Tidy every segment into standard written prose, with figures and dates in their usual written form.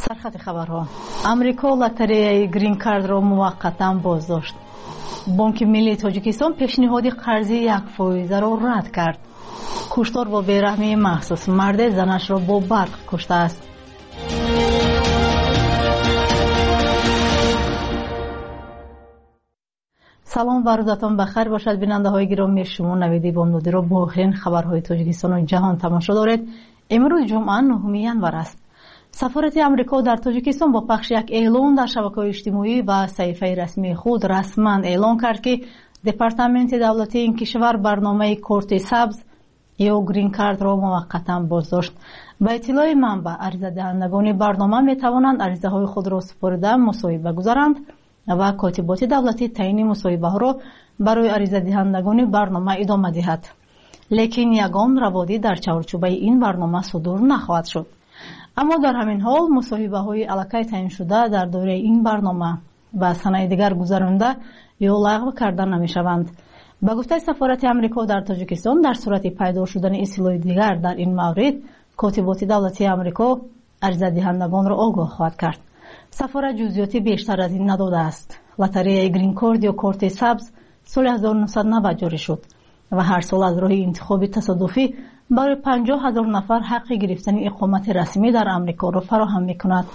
سرخط خبرها. امریکا لاتریای گرین کارت را موقتا بازداشت. بانک ملی تاجیکستان پیشنهاد قرضی 1% را رد کرد. کشتار با بیرحمی محسوس، مرد زنش را با برق کشته است. سلام و روزتان بخیر باشد. بیننده های گرامی، شما نویدی بامدادی را با آخرین خبرهای تاجیکستان و جهان تماشا دارید. امروز جمعه 9 ینور است. سفارت امریکا در تاجیکستان با پخش یک اعلان در شبکه‌های اجتماعی و صفحه رسمی خود رسما اعلان کرد که دپارتمنت دولتی این کشور برنامه کارت سبز یا گرین کارت را موقتا بازداشت. با اطلاع منبع، عریضه دهندگان برنامه می توانند عریضه های خود را سپرده مصاحبه گذارند و کاتبات دولتی تعیین مصاحبه ها را برای عریضه دهندگان برنامه ادامه دهد. لیکن یگان روادی در چارچوب این برنامه صادر نخواهد شد. اما در همین حال مصاحبه های الکی تعیین شده در دوره این برنامه و سنه دیگر گذرانده یا لغو کرده نمی شوند. با گفته سفارت امریکا در تاجیکستان، در صورت پیدا شدن اصلاح دیگر در این مورد، کاتبات دولتی امریکا عریضه دهندگان را آگاه خواهد کرد. سفارت جزئیات بیشتر از این نداده است. لاتریای گرین کارت یا کارت سبز سال 1990 جاری شد و هر سال از راه انتخاب تصادفی برای 50,000 نفر حق گرفتن اقامت رسمی در امریکا را فراهم می‌کند.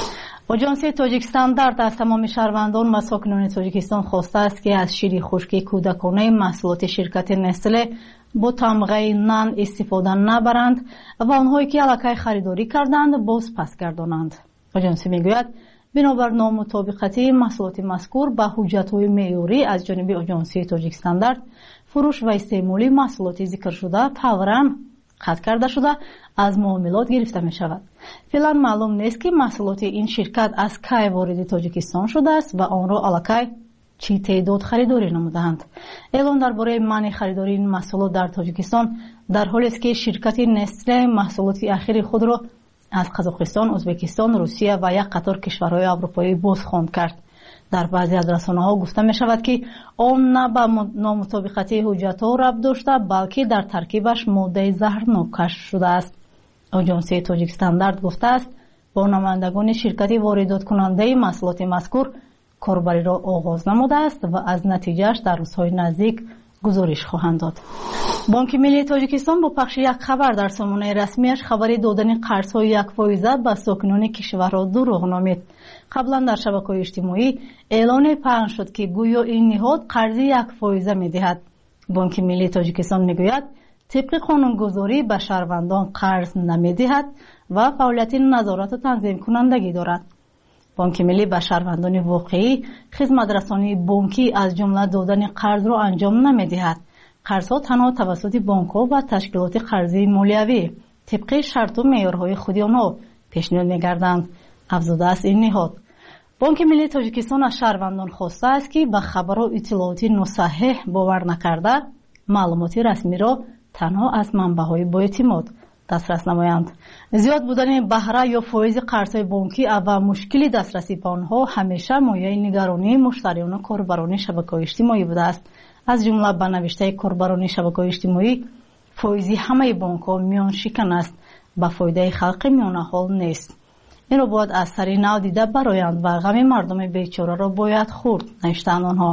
آژانس تاجیکستان از تمام شهروندان و ساکنان تاجیکستان خواسته است که از شیر خشک کودکانه محصولات شرکت نسله با تمغه نان استفاده نبرند و آنهایی که الکی خریداری کردند باز پس گردانند. آژانس میگوید بنابر نامطابقتی محصولات مذکور با حجت‌های معیاری از جانب آژانس تاجیکستان فروش و استعمال محصولات ذکر شده فوراً قطع کرده شده از معاملات گرفته می شود. فعلا معلوم نیست که محصولات این شرکت از کی وارد تاجیکستان شده است و آن را الکی چی تعداد خریداری نمودند. اعلان درباره منع خریداری این محصولات در تاجیکستان در حالی است که شرکت نسله محصولات اخیر خود را از قزاقستان، ازبکستان، روسیه و یک قطار کشورهای اروپایی بازخواند کرد. در بعضی از رسانه‌ها گفته می شود که آن نه به نامطابقتی حجت‌ها ربط داشته بلکه در ترکیبش ماده زهرناک کشف شده است. آژانس تاجیکستان گفته است با نمایندگان شرکت واردات کننده محصولات مذکور کاربری را آغاز نموده است و از نتیجهش در روزهای نزدیک گزارش خواهند داد. بانک ملی تاجیکستان با پخش یک خبر در سامانه رسمیش خبری دادن قرض‌های 1% به ساکنان کشور را دروغ نامید. قبلا در شبکه‌های اجتماعی اعلان پخش شد که گویا این نهاد قرضی 1% می‌دهد. بانک ملی تاجیکستان میگوید طبق قانونگذاری به شهروندان قرض نمی‌دهد و فعالیت نظارت و تنظیم کنندگی دارد. بانک ملی به شهروندان واقعی خدمت رسانی بانکی از جمله دادن قرض را انجام نمی‌دهد. قرض‌ها تنها توسط بانک‌ها و تشکیلات قرضی مالیوی طبق شرط و معیارهای خود آنها پیشنهاد می‌گردند. افزوده است این نهاد. بانک ملی تاجیکستان از شهروندان خواسته است که به خبر و اطلاعات ناصحیح باور نکرده معلومات رسمی را تنها از منبع‌های با اعتماد دسترس نمایند. زیاد بودن بهره یا فایز قرض‌های بانکی و مشکل دسترسی به آنها همیشه مایه نگرانی مشتریان و کاربران شبکه‌های اجتماعی بوده است. از جمله به نوشته کاربران شبکه‌های اجتماعی فایز همه بانک‌ها میان شکن است، به فایده خلق میان حال نیست. این را باید از سر نو دیده برایند و غم مردم بیچاره را باید خورد، نوشتند آنها.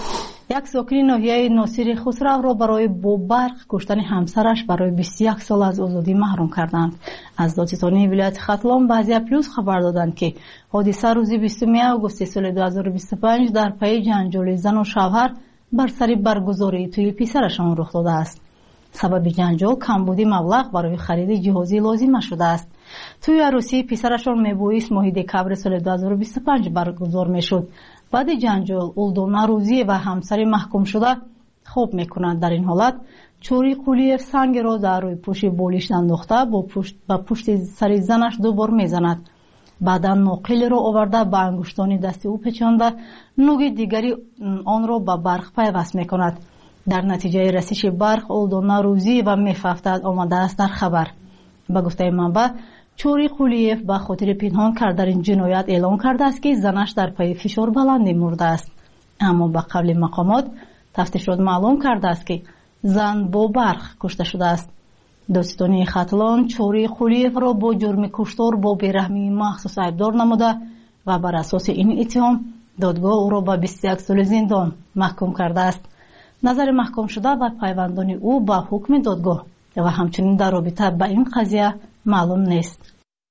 یک ساکن ناحیه ناصر خسرو را برای با برق کشتن همسرش برای 21 سال از آزادی محروم کردند. از دادستانی ولایت ختلان بعضی پلوس خبر دادند که حادثه روز 20 آگوست سال 2025 در پی جنجال زن و شوهر بر سر برگزاری توی پسرشان رخ داده است. سبب جنجال کمبودی مبلغ برای خرید جهازی لازم شده است. توی عروسی پسرشان میبایست ماه دکبر سال 2025 برگزار میشد. بعد جنجال اولدونا روزی و همسر محکوم شده خوب میکنند. در این حالت چوری قولیف سنگ را در روی پشت بالشت انداخته با پشت سر زنش دوبار میزند. بعدا ناقل را آورده به انگشتان دست او پیچانده نوک دیگری آن را به برق پیوست میکند. در نتیجه رسش برق اولدونا روزی و میفافتد آمده است در خبر. به گفته منبع چوری قولیف به خاطر پنهان کردن جنایت اعلام کرده است که زنش در پی فشار بلندی مرده است. اما به قول مقامات تفتیشات معلوم کرده است که زن با برق کشته شده است. دادستانی ختلان چوری قلیف را با جرم کشتار با بیرحمی مخصوص ایبدار نموده و بر اساس این اتهام دادگاه او را به 21 سال زندان محکوم کرده است. نظر محکوم شده و پیوندان او با حکم دادگاه و همچنین در رابطه با این قضیه معلوم نیست.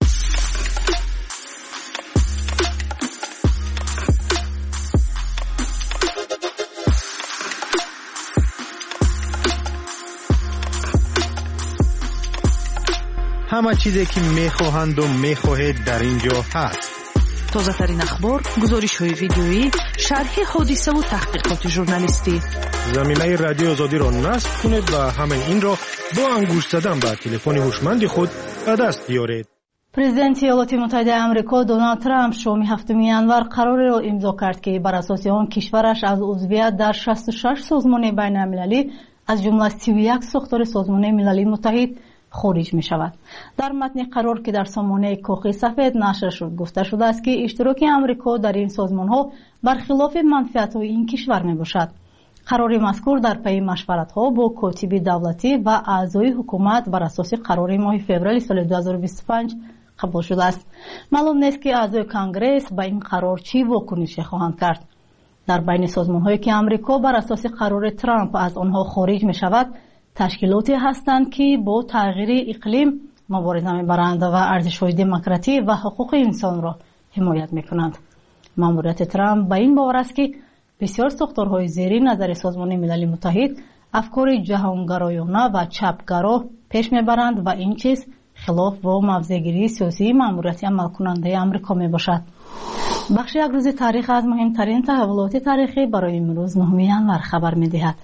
همه چیزی که میخواهند و میخواهید در اینجا هست. تازه ترین اخبار، گزارش های ویدیویی، شرح حادثه و تحقیقات ژورنالیستی. زمینه رادیو آزادی را نصب کنید و همه این را با انگشت زدن به تلفن هوشمند خود به دست بیارید. پرزیدنت ایالات متحده آمریکا دونالد ترامپ شام 7 ینور قراری را امضا کرد که بر اساس آن کشورش از عضویت در 66 سازمان بین المللی از جمله 31 ساختار سازمان ملل متحد خارج می شود. در متن قرار که در سامانه کاخ سفید نشر شد گفته شده است که اشتراک آمریکا در این سازمان ها برخلاف منفعت های این کشور می باشد. قرار مذکور در پی مشورت ها با کاتب دولتی و اعضای حکومت بر اساس قرار ماه فوریه سال 2025 قبول شده است. معلوم نیست که اعضای کنگره با این قرار چی واکنشی خواهند کرد. در بین سازمان هایی که آمریکا بر اساس قرار ترامپ از آنها خارج می شود تشکیلاتی هستند که با تغییر اقلیم مبارزه می‌برند و ارزش‌های دموکراسی و حقوق انسان را حمایت می‌کنند. ماموریت ترامپ به این باور است که بسیار ساختارهای زیر نظر سازمان ملل متحد افکار جهانگرایانه و چپگرا پیش می‌برند و این چیز خلاف با موضع‌گیری سیاسی ماموریت عملکننده آمریکا میباشد. بخش یک روز تاریخ از مهمترین تحولات تاریخی برای امروز 9 ینور خبر می‌دهد.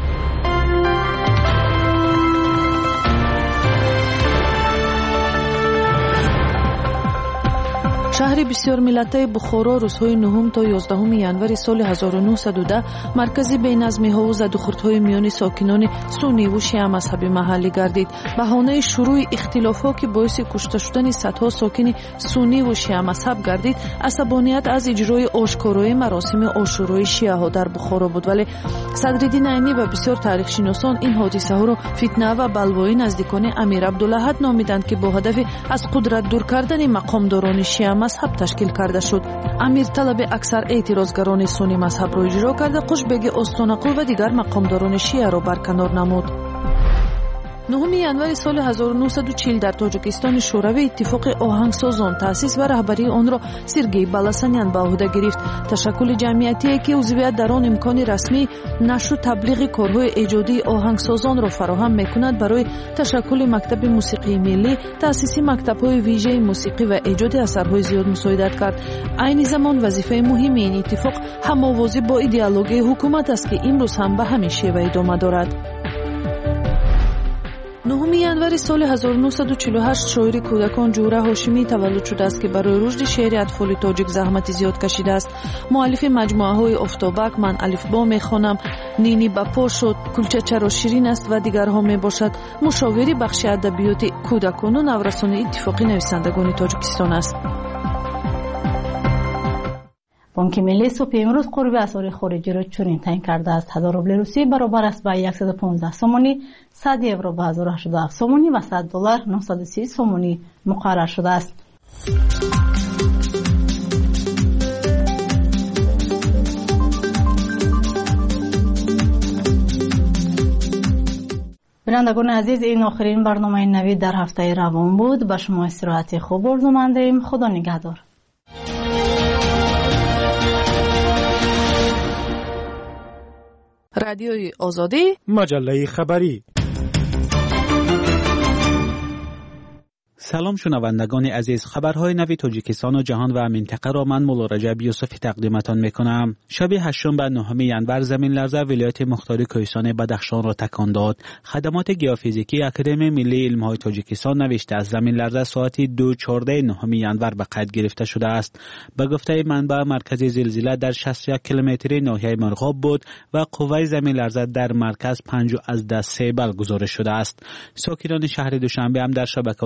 شهر بسیار ملتی بخارا روزهای 9 تا 11 ینور سال 1910 مرکزی بی‌نظمی‌ها و زدوخوردهای میان ساکنان سنی و شیعه مذهبی محلی گردید. بهانه شروع اختلافات که باعث کشته شدن صدها ساکن سنی و شیعه مذهب گردید، عصبانیت از اجرای آشکارای مراسم عاشورای شیعه‌ها در بخارا بود، ولی صدرالدین عینی و بسیار تاریخ‌شناسان این حادثه ها را فتنه و بلوای نزدیکان امیر عبدالاحد نامیدند که با هدف از قدرت دور کردن مقامداران شیعه مذهب تشکیل کرده شد. امیر طلب اکثر اعتراضگران سنی مذهب را اجرا کرده، قشبگ استانقل و دیگر مقامداران شیعه را برکنار نمود. 9 ینور سال 1940 در تاجیکستان شوروی اتفاق آهنگسازان تأسیس و رهبری آن را سرگئی بالاسانیان به عهده گرفت. تشکل جمعیتی که عضویت در آن امکان رسمی نشر و تبلیغ کارهای ایجادی آهنگسازان را فراهم می‌کند، برای تشکل مکتب موسیقی ملی تأسیس مکتب‌های ویژه موسیقی و ایجاد اثرهای زیاد مساعدت کرد. عین زمان وظیفه مهم این اتفاق هم‌آوازی با ایدئولوژی حکومت است که امروز هم به همین شیوه ادامه دارد. 9 ینور سال 1948 شاعر کودکان جوهره هاشمی تولد شده است که برای رشد شعر اطفال تاجیک زحمت زیاد کشیده است. مؤلف مجموعه‌های افتابک، من الفبا میخوانم، نینی با پا شد، کلچه چرا شیرین است و دیگرها میباشد. مشاور بخش ادبیات کودکان و نورسان اتفاقی نویسندگان تاجیکستان است. بانک ملی صبح امروز قرب اسعار خارجی را چنین تعیین کرده است: 1000 روبل روسی برابر است به 115 سومانی، 100 یورو به 1087 سومانی و 100 دلار 930 سومانی مقرر شده است. بینندگان عزیز، این آخرین برنامه نوید در هفته روان بود. به شما استراحت خوب آرزومندیم. خدا نگهدار. رادیوی آزادی، مجله خبری. سلام شنوندگان عزیز، خبرهای نوی تاجیکستان و جهان و منطقه را من مولا رجب یوسفی تقدیمتان میکنم. شب هشتم 9 ینور زمین لرزه ولایت مختار کوهستان بدخشان را تکان داد. خدمات گیوفیزیکی اکادمی ملی علم‌های تاجیکستان نوشته از زمین لرزه ساعت 2:14 9 ینور به قید گرفته شده است. به گفته منبع، مرکز زلزله در 61 کیلومتری ناحیه مرغاب بود و قوه زمین لرزه در مرکز 5.3 بل گزارش شده است. ساکنان شهر دوشنبه هم در شبکه‌های اجتماعی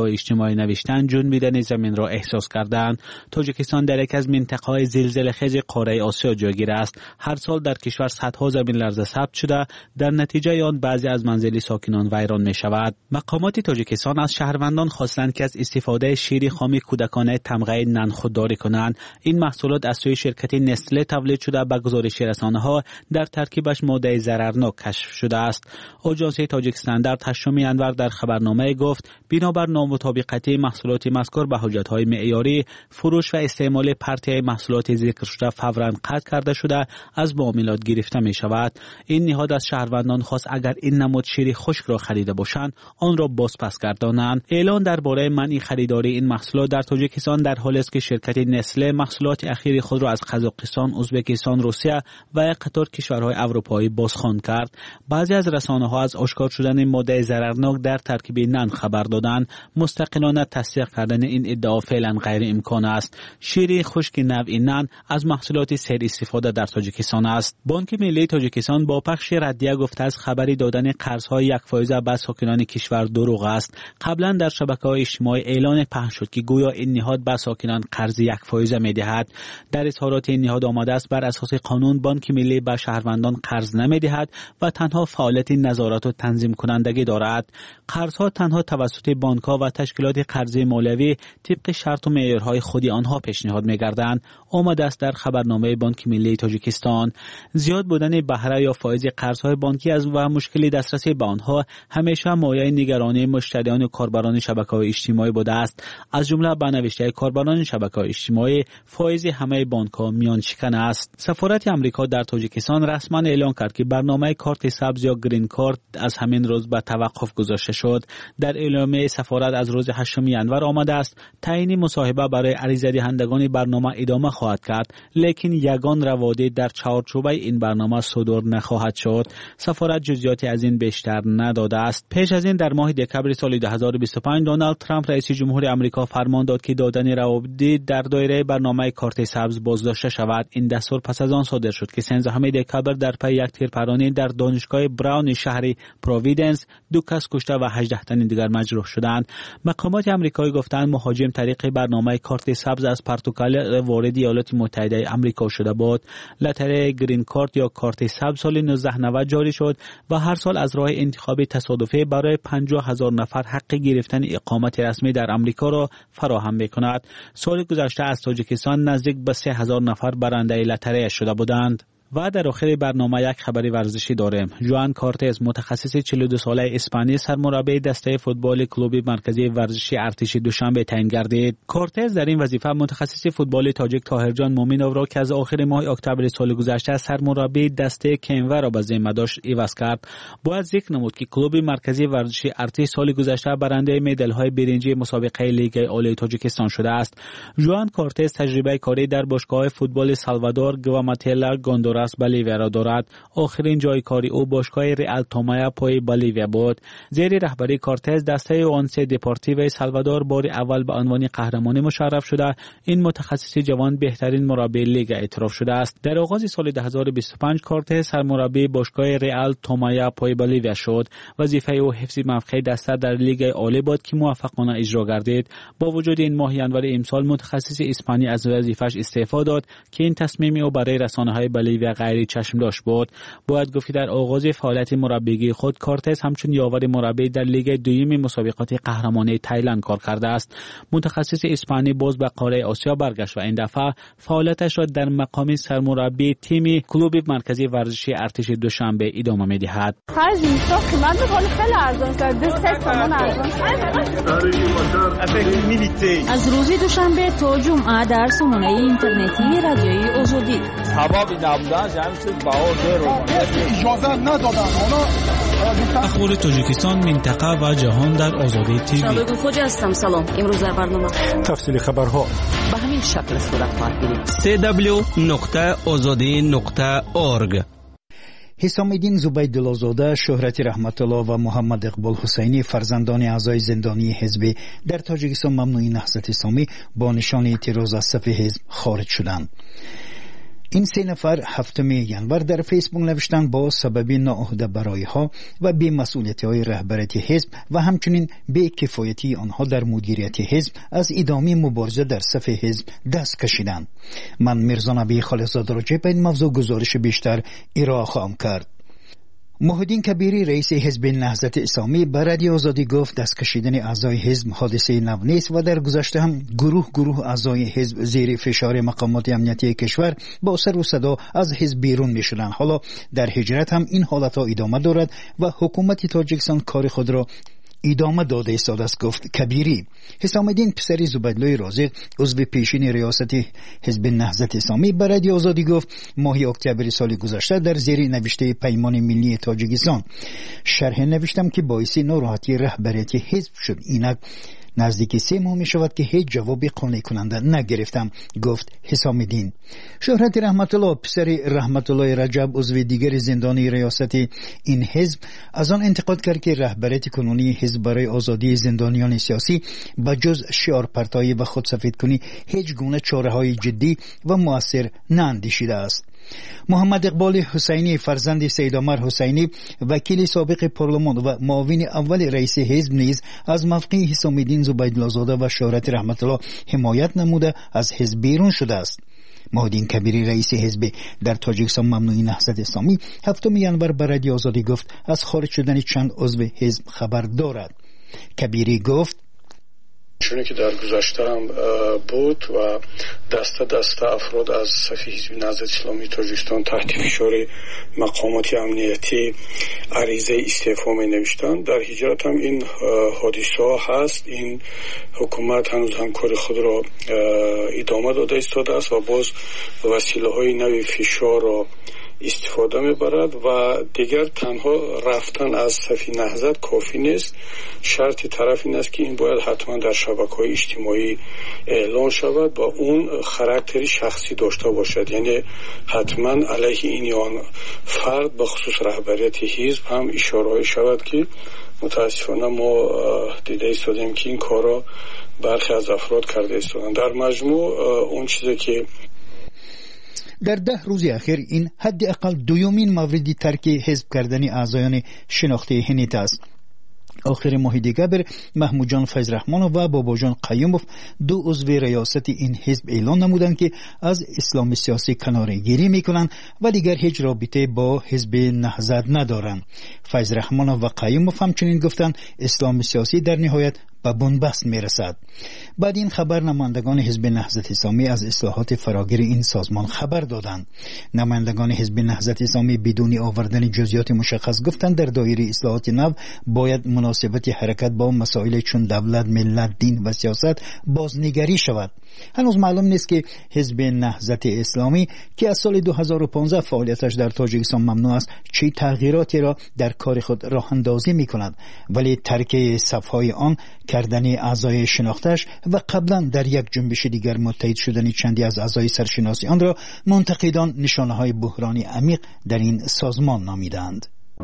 اجتماعی نوشتند جنبیدن زمین را احساس کردند. تاجیکستان در یک از منطقه‌های زلزله‌خیز قاره آسیا جایگیر است. هر سال در کشور صدها زمین لرزه ثبت شده، در نتیجه آن بعضی از منازل ساکنان ویران می‌شود. مقامات تاجیکستان از شهروندان خواستند که از استفاده شیر خام کودکانه تمغه نان خودداری کنند. این محصولات از سوی شرکت نسله تولید شده به گزارش رسانه‌ها در ترکیبش ماده ضررناک کشف شده است. آژانس تاجیکستان در 8 ینور در خبرنامه گفت بنابر نامطابقتی محصولات مذکور به حجت‌های معیاری، فروش و استعمال پرتهای محصولات ذکر شده فوراً قطع کرده شده از معاملات گرفته می‌شود. این نهاد از شهروندان خواست اگر این نماد شیر خشک را خریده باشند آن را بازپس گردانند. اعلان درباره منع خریداری این محصولات در تاجیکستان در حالی است که شرکت نسله محصولات اخیر خود را از قزاقستان، ازبکستان، روسیه و یک قطار کشورهای اروپایی بازخوان کرد. بعضی از رسانه‌ها از آشکار شدن ماده ضررناک در ترکیب نان خبر دادند. مستقلانه تصدیق کردن این ادعا فعلا غیر امکان است. شیر خشک نوع نان از محصولات سیر استفاده در تاجیکستان است. بانک ملی تاجیکستان با پخش ردیه گفته است خبری دادن قرض‌های 1% به ساکنان کشور دروغ است. قبلا در شبکه‌های اجتماعی اعلان پخش شد که گویا این نهاد به ساکنان قرض 1% می‌دهد. در اظهارات این نهاد آمده است بر اساس قانون بانک ملی به شهروندان قرض نمی‌دهد و تنها فعالیت نظارت و تنظیم کنندگی دارد. قرض‌ها تنها توسط بانک‌ها و تشکیلات قرضه مولوی طبق شرط و معیارهای خودی آنها پیشنهاد می‌گردند. آمده است در خبرنامه بانک ملی تاجیکستان. زیاد بودن بهره یا فایز قرض‌های بانکی از و مشکل دسترسی به آنها همیشه مایه نگرانی مشتریان و کاربران شبکه‌های اجتماعی بوده است. از جمله به نوشته کاربران شبکه‌های اجتماعی فایز همه بانک‌ها میان شکن است. سفارت آمریکا در تاجیکستان رسما اعلام کرد که برنامه کارت سبز یا گرین کارت از همین روز به توقف گذاشته شد. در اعلامیه سفارت از روز 8 ینور آمده است تعیین مصاحبه برای عریضه دهندگان برنامه ادامه خواهد کرد، لیکن یگان روادید در چارچوبه این برنامه صادر نخواهد شد. سفارت جزئیاتی از این بیشتر نداده است. پیش از این در ماه دکمبر سال 2025 دونالد ترامپ رئیس جمهور آمریکا فرمان داد که دادن روابط در دایره برنامه کارت سبز بازداشته شود. این دستور پس از آن صادر شد که 13 دکمبر در پی یک تیرپرانی در دانشگاه براون شهر پروویدنس 2 کس کشته و 18 تن دیگر مجروح شدند. مقامات آمریکایی گفتند مهاجم طریق برنامه کارت سبز از پرتغال وارد ایالات متحده آمریکا شده بود. لتر گرین کارت یا کارت سبز سال 1990 جاری شد و هر سال از راه انتخاب تصادفی برای 50,000 نفر حق گرفتن اقامت رسمی در آمریکا را فراهم می‌کند. سال گذشته از تاجیکستان نزدیک به 3,000 نفر برنده لتر شده بودند. و در آخر برنامه یک خبری ورزشی داریم. ژوان کارتز متخصص 42 ساله اسپانی سرمربی دسته فوتبال کلوب مرکزی ورزشی ارتش دوشنبه تعیین گردید. کارتز در این وظیفه متخصص فوتبال تاجیک طاهرجان مومینوف را که از آخر ماه اکتبر سال گذشته سرمربی دسته کنور را به ذمه داشت عوض کرد. باید ذکر نمود که کلوب مرکزی ورزشی ارتش سال گذشته برنده مدال‌های برنجی مسابقه لیگ عالی تاجیکستان شده است. ژوان کارتز تجربه کاری در باشگاه فوتبال سالوادور، گواتمالا، گوندوراس بولیویا را دارد. آخرین جای کاری او باشگاه ریال تومایا پای بولیویا بود. زیر رهبری کارتز دسته اونس دپورتیو سالوادور بار اول به عنوان قهرمانی مشرف شده. این متخصص جوان بهترین مربی لیگ اعتراف شده است. در آغاز سال 2025 کارتز سرمربی باشگاه ریال تومایا پای بولیویا شد. وظیفه او حفظ موقع دسته در لیگ عالی بود که موفقانه اجرا گردید. با وجود این ماه ینور امسال متخصص اسپانی از وظیفه‌اش استعفا داد که این تصمیم او برای رسانه‌های بولیویا غیر چشم داشت بود. باید گفت در آغاز فعالیت مربیگری خود کارتز همچون یاور مربی در لیگ دوم مسابقات قهرمانی تایلند کار کرده است. متخصص اسپانی باز به قاره آسیا برگشت و این دفعه فعالیتش را در مقام سرمربی تیم کلوب مرکزی ورزشی ارتش دوشنبه ادامه می‌دهد. از روز دوشنبه تا جمعه در سامانه اینترنتی رادیوی آزادی اخبار تاجیکستان، منطقه و جهان در آزادی تیوی. شبکه خوجا هستم. سلام. امروز در برنامه تفصیل خبرها به همین شکل صورت خواهد گرفت. www.azadi.org. حسام الدین زبیدالله‌زاده، شهرت رحمت الله و محمد اقبال حسینی فرزندان اعضای زندانی حزب در تاجیکستان ممنوعی نهضت اسلامی با نشان اعتراض از صف حزب خارج شدند. این 3 نفر 7 ینور در فیسبوک نوشتند با سبب ناعهده برایی‌ها و بی‌مسئولیتی‌های رهبریت حزب و همچنین بی‌کفایتی آنها در مدیریت حزب از ادامه مبارزه در صف حزب دست کشیدند. من میرزا نبی خالق‌زاده راجع به این موضوع گزارش بیشتر ارائه خواهم کرد. محیدین کبیری رئیس حزب نهضت اسلامی به رادیو آزادی گفت دست کشیدن اعضای حزب حادثه نو نیست و در گذشته هم گروه اعضای حزب زیر فشار مقامات امنیتی کشور با سر و صدا از حزب بیرون می‌شدند. حالا در هجرت هم این حالت‌ها ادامه دارد و حکومت تاجیکستان کار خود را ادامه داده است گفت کبیری. حسام الدین پسر زبیدالله رازق عضو پیشین ریاست حزب نهضت اسلامی به رادیو آزادی گفت ماه اکتبر سال گذشته در زیر نوشته پیمان ملی تاجیکستان شرح نوشتم که باعث ناراحتی رهبریت حزب شد. اینک نزدیک 3 ماه می شود که هیچ جواب قانع کننده نگرفتم، گفت حسام الدین. شهرت رحمت الله پسر رحمت الله رجب عضو دیگر زندانی ریاست این حزب از آن انتقاد کرد که رهبریت کنونی حزب برای آزادی زندانیان سیاسی با جز شعار پرتایی و خودسفید کنی هیچ گونه چاره‌های جدی و مؤثر ناندیشیده است. محمد اقبال حسینی فرزند سید عمر حسینی وکیل سابق پارلمان و معاون اول رئیس حزب نیز از موقع حسام الدین زبیدالله زاده و شهرت رحمت الله حمایت نموده از حزب بیرون شده است. محیدین کبیری رئیس حزب در تاجیکستان ممنوعی نهضت اسلامی 7 ینور به رادیو آزادی گفت از خارج شدن چند عضو حزب خبر دارد. کبیری گفت چونه که در گذشته هم بود و دسته افراد از صف حزب نهضت اسلامی تاجیکستان تحت فشار مقامات امنیتی عریضه استعفا می نوشتند. در هجرت هم این حادثه ها هست. این حکومت هنوز هم کار خود را ادامه داده ایستاده است و باز وسیله های نوی فشار را استفاده میبرد و دیگر تنها رفتن از صف نهضت کافی نیست. شرط طرف این است که این باید حتما در شبکه‌های اجتماعی اعلان شود و اون خاراکتری شخصی داشته باشد، یعنی حتما علیه این یا آن فرد به خصوص رهبریت حزب هم اشاره شود که متاسفانه ما دیده ایستادیم که این کارا برخی از افراد کرده ایستادن. در مجموع اون چیزی که در 10 روز اخیر این حداقل دومین مورد ترک حزب کردن اعضایان شناخته هنیت است. آخر ماه دیگر محمود جان فیض رحمان و بابا جان قیوموف 2 عضو ریاست این حزب اعلان نمودند که از اسلام سیاسی کناره‌گیری میکنند و دیگر هیچ رابطه با حزب نهضت ندارند. فیض رحمان و قیوموف همچنین گفتند اسلام سیاسی در نهایت به بنبست میرسد. بعد این خبر نمایندگان حزب نهضت اسلامی از اصلاحات فراگیر این سازمان خبر دادند. نمایندگان حزب نهضت اسلامی بدون آوردن جزئیات مشخص گفتند در دایره اصلاحات نو باید مناسبت حرکت با مسائل چون دولت، ملت، دین و سیاست بازنگری شود. هنوز معلوم نیست که حزب نهضت اسلامی که از سال 2015 فعالیتش در تاجیکستان ممنوع است چه تغییراتی را در کار خود راه اندازی می‌کند، ولی ترک صف‌های آن کردن اعضای شناختش و قبلا در یک جنبش دیگر متحد شدن چندی از اعضای سرشناسی آن را منتقدان نشانه‌های بحرانی عمیق در این سازمان نامیدند.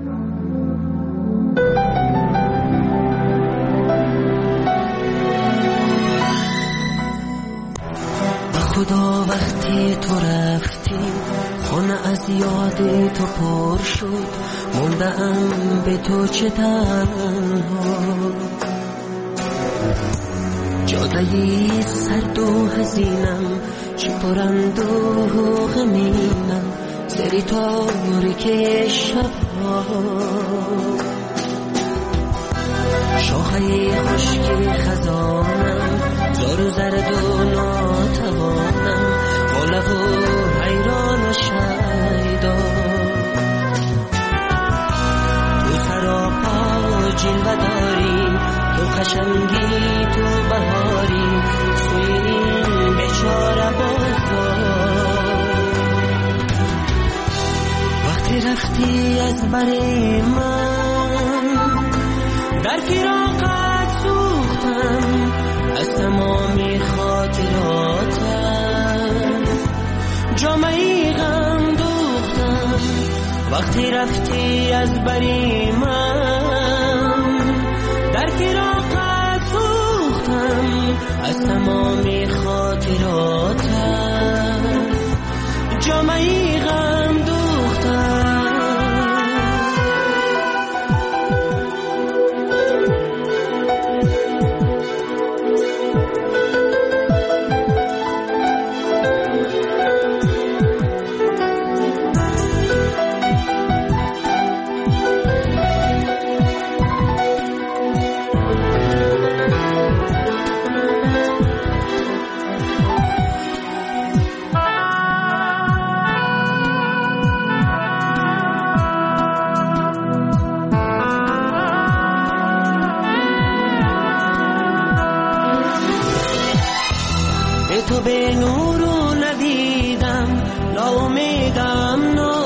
خدا وقتی تو رفتی خانه از یاد تو پر شد، موندم به تو چه تنها، جادهی سرد و حزینم چه پرند و غمینم سری تاریک شبها، شاخه خشک خزانم زار و زرد و ناتوانم بالا و حیران و شیدا، تو سراپا جلوه داری، تو قشنگی، تو بهاری، سوی این بیچاره بازار، وقتی رفتی از بر من در فراقت سوختم از تمامی خاطراتم، جامعی غم دوختم وقتی رفتی از بری من در فراقت سوختم از تمامی خاطراتم، جامعی تو به نورو ندیدم، ناامیدم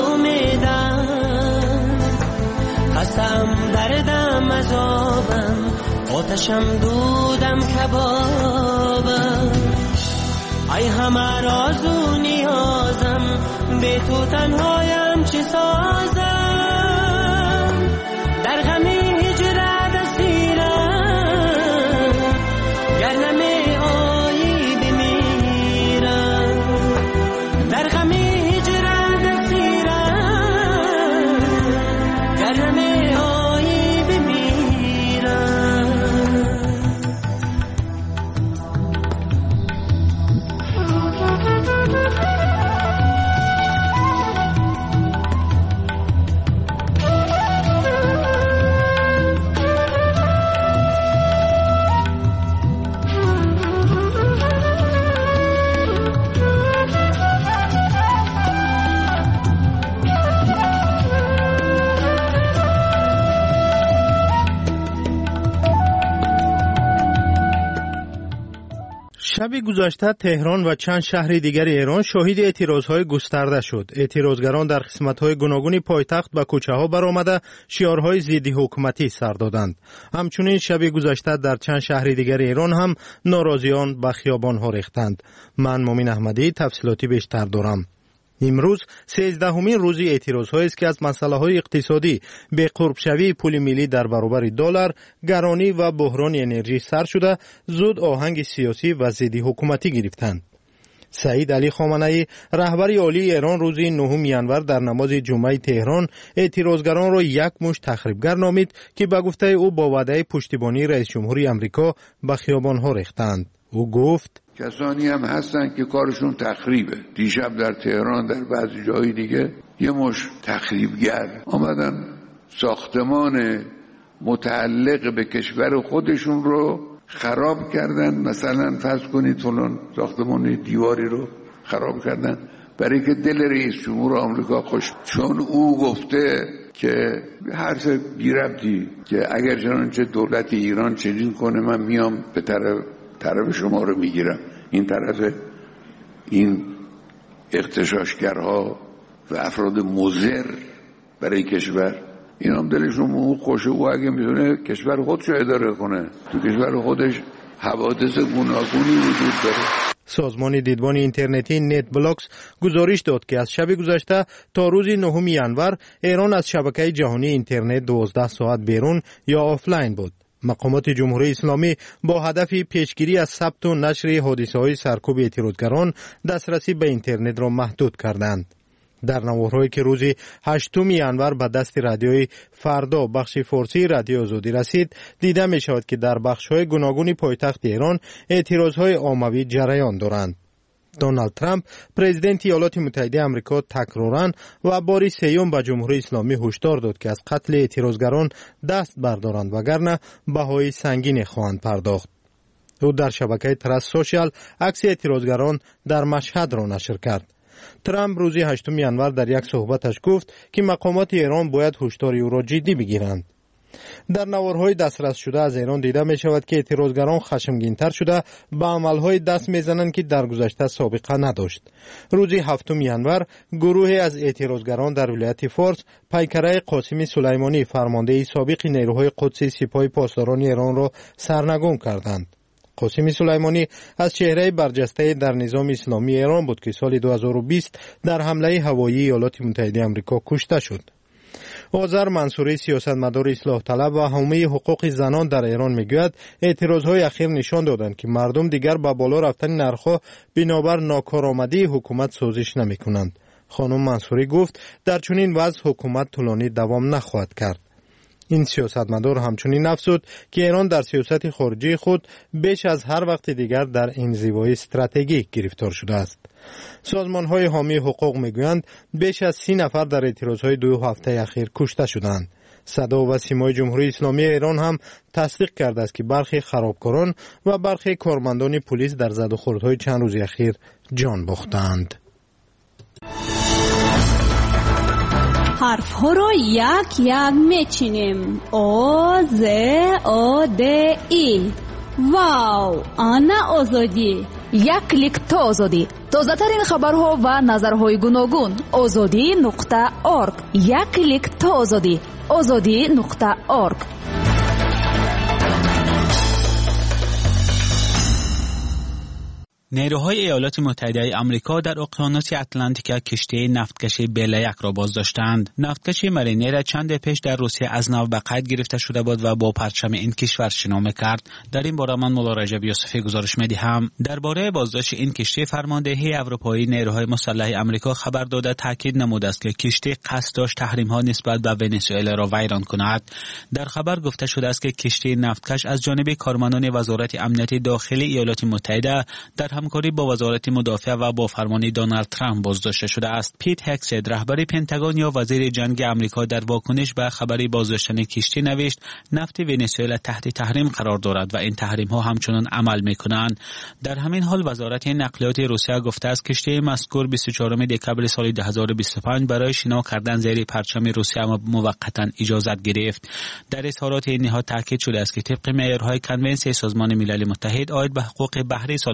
خستم دردم عذابم، آتشم دودم کبابم، ای همه راز و نیازم، به تو تنهایم چه سازم، در غم هجرت اسیرم، گر نمی آیی بمیرم، در غم هجرت اسیرم، گر نمی آیی بمیرم. شب گذشته تهران و چند شهر دیگر ایران شاهد اعتراضهای گسترده شد. اعتراضگران در قسمت‌های گوناگون پایتخت به کوچه‌ها برآمده شعارهای ضد حکومتی سر دادند. همچنین شب گذشته در چند شهر دیگر ایران هم ناراضیان به خیابان‌ها ریختند. من مومن احمدی تفصیلاتی بیشتر دارم. امروز 13مین روز اعتراض‌هایی است که از مسائل اقتصادی به قرب شوی پول ملی در برابر دلار، گرانی و بحران انرژی سر شده، زود آهنگ سیاسی و ضد حکومتی گرفتند. سعید علی خامنه‌ای رهبر عالی ایران روز 9 ژانویه در نماز جمعه تهران اعتراضگران را یک مشت تخریبگر نامید که به گفته او با وعده پشتیبانی رئیس جمهوری آمریکا به خیابان‌ها ریختند. او گفت کسانی هم هستن که کارشون تخریبه. دیشب در تهران در بعضی جای دیگه یه مش تخریبگر آمدن ساختمان متعلق به کشور خودشون رو خراب کردن. مثلا فرض کنید فلان ساختمان دیواری رو خراب کردن برای که دل رئیس جمهور آمریکا خوش، چون او گفته که حرف بی ربطی که اگر چنانچه دولت ایران چنین کنه من میام به طرف شما رو میگیرم. این طرف این اغتشاشگرها و افراد مضر برای کشور، این هم دلشون خوشه. او اگه میتونه کشور خودش رو اداره کنه، تو کشور خودش حوادث گوناگونی وجود داره. سازمان دیدبان اینترنتی نت بلاکس گزارش داد که از شب گذشته تا روز 9 ژانویه ایران از شبکه جهانی اینترنت 12 ساعت بیرون یا آفلاین بود. مقامات جمهوری اسلامی با هدف پیشگیری از ثبت و نشر حادثه‌های سرکوب اعتراضگران دسترسی به اینترنت را محدود کردند. در نوارهایی که روز 8 ژانویه به دست رادیوی فردا بخش فارسی رادیو آزادی رسید، دیده می شود که در بخش‌های گوناگون پایتخت ایران اعتراضهای عمومی جریان دارند. دونالد ترامپ پرزیدنت ایالات متحده آمریکا تکراراً و بار سوم به جمهوری اسلامی هشدار داد که از قتل اعتراضگران دست بردارند وگرنه بهای سنگین خواهند پرداخت. او در شبکه ترس سوشال عکس اعتراضگران در مشهد را نشر کرد. ترامپ روز 8 ژانویه در یک صحبتش گفت که مقامات ایران باید هشدار او را جدی بگیرند. در نوارهای دسترس شده از ایران دیده می شود که اعتراضگران خشمگین‌تر شده به عملهای دست میزنند که در گذشته سابقه نداشت. روز 7 ژانویه گروهی از اعتراضگران در ولایت فارس پیکره قاسم سلیمانی فرمانده سابق نیروهای قدسی سپاه پاسداران ایران را سرنگون کردند. قاسم سلیمانی از چهره برجسته در نظام اسلامی ایران بود که سال 2020 در حمله هوایی ایالات متحده آمریکا کشته شد. آذر منصوری سیاستمدار اصلاح طلب و حامی حقوق زنان در ایران میگوید اعتراضهای اخیر نشان دادند که مردم دیگر با بالا رفتن نرخ‌ها بنابر ناکارآمدی حکومت سازش نمی‌کنند. خانم منصوری گفت در چنین وضع حکومت طولانی دوام نخواهد کرد. این سیاستمدار همچنین افزود که ایران در سیاست خارجی خود بیش از هر وقت دیگر در انزوای استراتژیک گرفتار شده است. سازمان‌های حامی حقوق میگویند بیش از 30 نفر در اعتراضهای 2 هفته اخیر کشته شدند. صدا و سیمای جمهوری اسلامی ایران هم تصدیق کرده است که برخی خرابکاران و برخی کارمندان پلیس در زد و خوردهای چند روز اخیر جان باختند. حرف ها رو یک یک میچینیم. او ز او د ای. واو، آنا آزادی. یک کلیک تا آزادی. تازه‌ترین خبرها و نظرهای گوناگون. azadi.org. یک کلیک تا آزادی. azadi.org. نیروهای ایالات متحده آمریکا در اقیانوس اطلانتیک کشتی نفتکش بیل 1 را بازداشتند. نفتکش مرینر چند پیش در روسیه از نو به قید گرفته شده بود و با پرچم این کشور شنا می‌کرد. در این باره من مولا رجب یوسفی گزارش می‌دهم. درباره بازداشت این کشتی فرماندهی اروپایی نیروهای مسلح آمریکا خبر داده تاکید نموده است که کشتی قصد داشت تحریم‌ها نسبت به ونزوئلا را ویران کند. در خبر گفته شده است که کشتی نفتکش از جانب کارمندان وزارت امنیت داخلی ایالات متحده در همکاری با وزارت مدافع و با فرمان دونالد ترامپ بازداشته شده است. پیت هکسید رهبر پنتاگون یا وزیر جنگ آمریکا در واکنش به خبری بازداشتن کشتی نوشت نفت ونزوئلا تحت تحریم قرار دارد و این تحریم ها همچنان عمل میکنند. در همین حال وزارت نقلیات روسیه گفته است کشتی مذکور 24 دکبر سال 2025 برای شنا کردن زیر پرچم روسیه موقتا اجازت گرفت. در اظهارات این نهاد تاکید شده است که طبق معیارهای کنونسیون سازمان ملل متحد عاید به حقوق بحری سال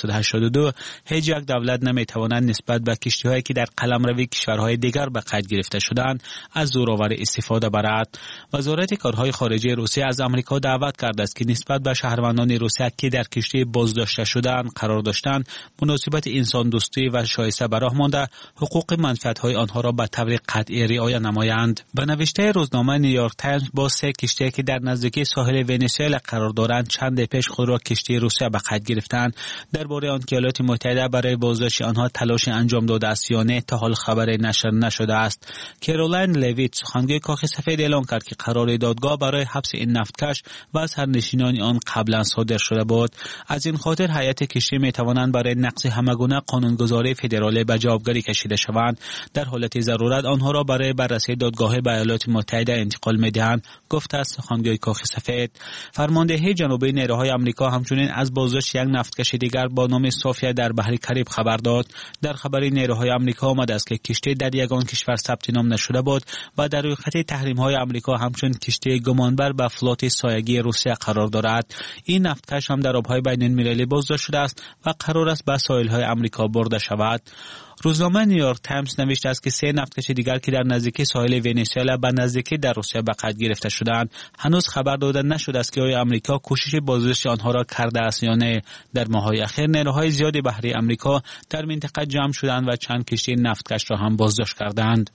1982 هیچ یک دولت نمیتواند نسبت به کشتی‌هایی که در قلمرو کشورهای دیگر به قید گرفته شدند از زورآور استفاده برد. وزارت کارهای خارجه روسیه از آمریکا دعوت کرده است که نسبت به شهروندان روسیه که در کشتی بازداشته شدند قرار داشتند مناسبت انسان دوستی و شایسته به راه مانده حقوق منفعت‌های آنها را به طور قطعی رعایت نمایند. به نوشته روزنامه نیویورک تایمز با 3 کشتی که در نزدیکی ساحل ونزوئلا قرار دارند چند پیش خود را کشتی روسیه به قید گرفتند. درباره آن که ایالات متحده برای بازداشت آنها تلاش انجام داده است یا نه تا حال خبری نشر نشده است. کارولین لویت سخنگوی کاخ سفید اعلام کرد که قرار دادگاه برای حبس این نفتکش و سرنشینان آن قبلا صادر شده بود. از این خاطر هیئت کشتی می توانند برای نقض همگونه قانونگذاری فدرالی به جوابگری کشیده شوند. در حالت ضرورت آنها را برای بررسی دادگاه به ایالات متحده انتقال می دهند، گفته است سخنگوی کاخ سفید. فرماندهی جنوبی نیروهای آمریکا همچنین از بازداشت یک نفتکش دیگر با نام صوفیا در بحر کریب خبر داد. در خبر نیروهای آمریکا آمده است که کشتی در یگان کشور ثبت نام نشده بود و در روی خط تحریم‌های آمریکا همچون کشتی گمانبر به فلوت سایگی روسیه قرار دارد. این نفتکش هم در آب‌های بین‌المللی بازداشت شده است و قرار است به ساحل‌های آمریکا برده شود. روزنامه نیویورک تایمز نوشته است که 3 نفتکش دیگر که در نزدیکی ساحل ونزوئلا به نزدیکی در روسیه به قید گرفته شدند هنوز خبر داده نشده است که آیا آمریکا کوشش بازداشت آنها را کرده است یا نه. در ماه‌های اخیر نیروهای زیادی بحری آمریکا در منطقه جمع شدند و چند کشتی نفتکش را هم بازداشت کردند.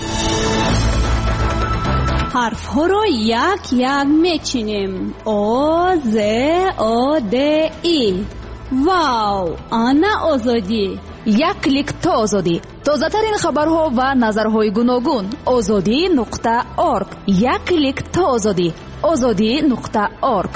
حرف ها رو یک یک میچینیم. او ز او د ای. واو، آنا آزادی. یک کلیک تا آزادی. تازه ترین خبرها و نظرهای گوناگون. azadi.org. یک کلیک تا آزادی. azadi.org.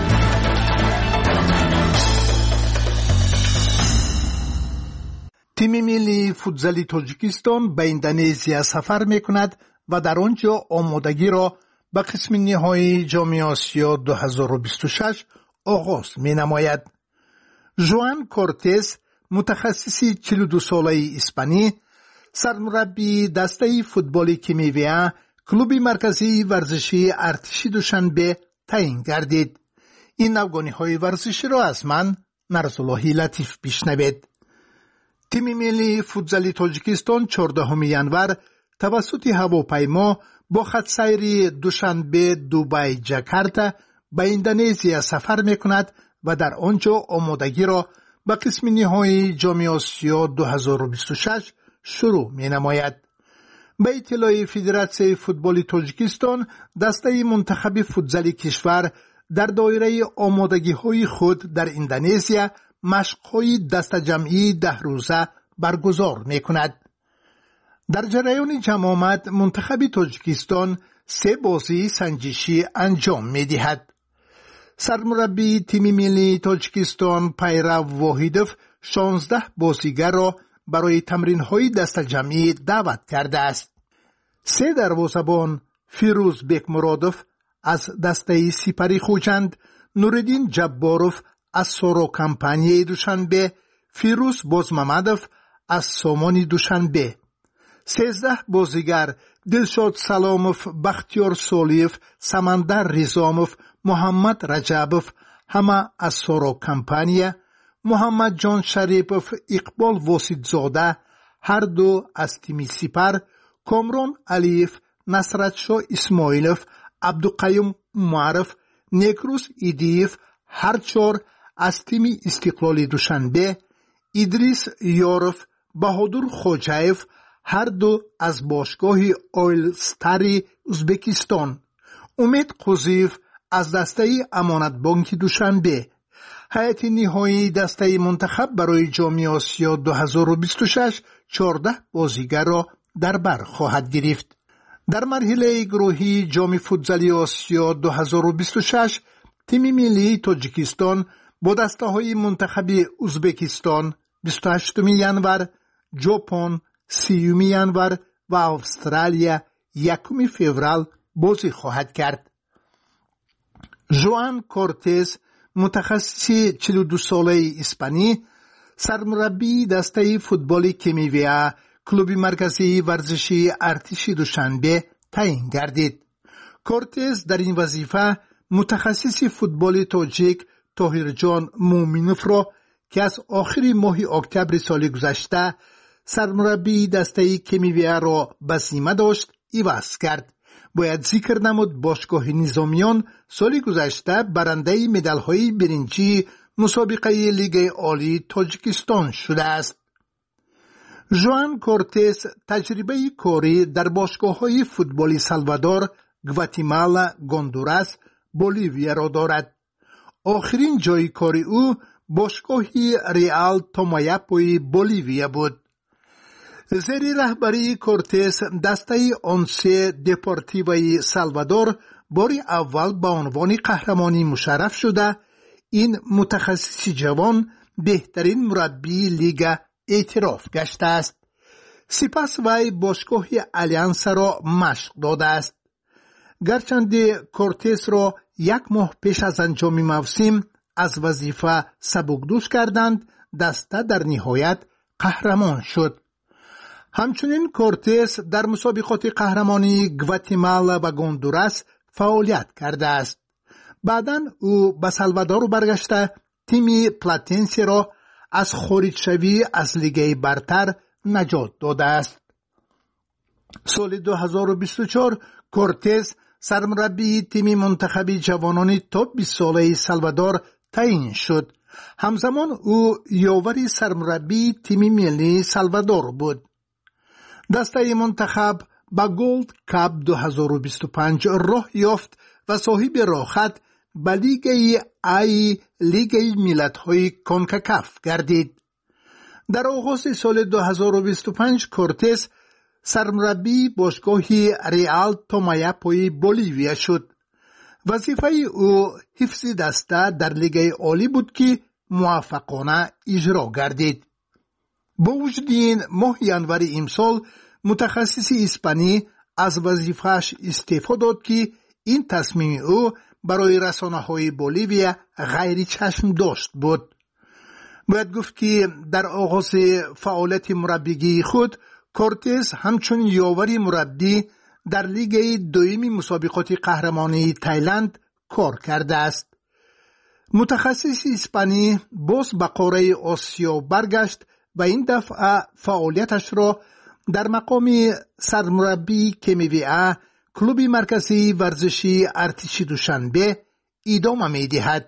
تیم ملی فوتزالی تاجیکستان به اندونزیا سفر میکند و در آنجا آمادگی را به قسم نهایی جام آسیا 2026 آغاز می نماید. ژوان کورتز متخصص 42 ساله اسپانی سرمربی دسته فوتبال کیمیویا کلوب مرکزی ورزشی ارتشی دوشنبه تعیین گردید. این نوگانی‌های ورزشی را از من نرسالله لطیف بشنوید. تیم ملی فوتزالی تاجیکستان 14 ینور توسط هواپیما با خط سیر دوشنبه دوبای جاکارتا به اندونزیا سفر میکند و در آنجا آمادگی را به قسم نهایی جام آسیا 2026 شروع می نماید. به اطلاع فدراسیون فوتبال تاجیکستان دسته منتخب فوتزالی کشور در دایره آمادگی های خود در اندونزیا مشق‌های دسته جمعی 10 روزه برگزار می کند. در جریان جمع آمد منتخب تاجیکستان 3 بازی سنجشی انجام می دهد. سرمربی تیم ملی تاجیکستان پیرو واحیدوف 16 بازیگر را برای تمرین‌های دسته جمعی دعوت کرده است. 3 دروازه‌بان فیروز بکمرادوف از دسته سپری خوجند، نوردین جباروف از سورو کمپانی دوشنبه، فیروز بازممدوف از سامان دوشنبه. 13 بازیگر دلشاد سلاموف، بختیار سولیف، سمندر ریزاموف، محمد رجبوف همه از سورو کمپانی، محمد جان شریپوف، اقبال واسیدزاده هر دو از تیم سپر، کامران علیف، نصرت شاه اسماعیلوف، عبدالقیوم معرف، نیکروز ایدیف هر چهار از تیم استقلال دوشنبه، ادریس یاروف، بهادر خوجایف هر دو از باشگاه اویل ستاری ازبکستان، امید قوزیف از دسته امانت بانک دوشنبه. هیئت نهایی دسته منتخب برای جام آسیا 2026 14 بازیگر را در بر خواهد گرفت. در مرحله گروهی جام فوتزال آسیا 2026 تیم ملی تاجیکستان با دسته های منتخب ازبکستان 28 ینور، ژاپن 30 ینور و استرالیا 1 فوریه بازی خواهد کرد. ژوان کورتز، متخصص 42 ساله اسپانی، سرمربی دسته فوتبال کمیویا کلوب مرکزی ورزشی ارتش دوشنبه تعیین گردید. کورتز در این وظیفه متخصص فوتبال تاجیک طاهرجان مومینوف را که از آخر ماه اکتبر سال گذشته سرمربی دسته کمیویا را به ذمه داشت عوض کرد. باید ذکر نمود باشگاه نظامیان سال گذشته برنده مدال‌های برنجی مسابقه لیگ عالی تاجیکستان شده است. ژوان کورتز تجربه کاری در باشگاه‌های فوتبال سالوادور، گواتیمالا، گوندوراس، بولیویا را دارد. آخرین جای کاری او باشگاه ریال تومایاپوی بولیویا بود. زیر رهبری کورتز دسته اونسه دپورتیوی سالوادور باری اول به عنوان قهرمانی مشرف شده. این متخصص جوان بهترین مربی لیگ اعتراف گشته است. سپس وی باشگاه الیانس را مشق داده است. گرچند کورتز را 1 ماه پیش از انجام موسم از وظیفه سبکدوش کردند، دسته در نهایت قهرمان شد. همچنین کورتز در مسابقات قهرمانی گواتیمالا و گوندوراس فعالیت کرده است. بعداً او به سالوادور برگشته تیم پلاتنسی را از خارج شوی از لیگ برتر نجات داده است. سال 2024 کورتز سرمربی تیم منتخب جوانان تا 20 ساله سالوادور تعیین شد. همزمان او یاور سرمربی تیم ملی سالوادور بود. دسته منتخب با گولد کاپ 2025 راه یافت و صاحب راحت به لیگ ای لیگ ملت‌های کانکاکاف گردید. در آغوست سال 2025 کورتز سرمربی باشگاه ریال تومایاپوی بولیویا شد. وظیفه او حفظ دسته در لیگ عالی بود که موفقانه اجرا گردید. با وجود این ماه ینور امسال متخصص اسپانی از وظیفه‌اش استعفا داد که این تصمیم او برای رسانه‌های بولیویا غیر چشم داشت بود. باید گفت که در آغاز فعالیت مربیگی خود کورتز همچون یاوری مربی در لیگ دوم مسابقات قهرمانی تایلند کار کرده است. متخصص اسپانی باز به قاره آسیا برگشت و این دفعه فعالیتش را در مقام سرمربی کمیویا کلوب مرکزی ورزشی ارتش دوشنبه ادامه می‌دهد.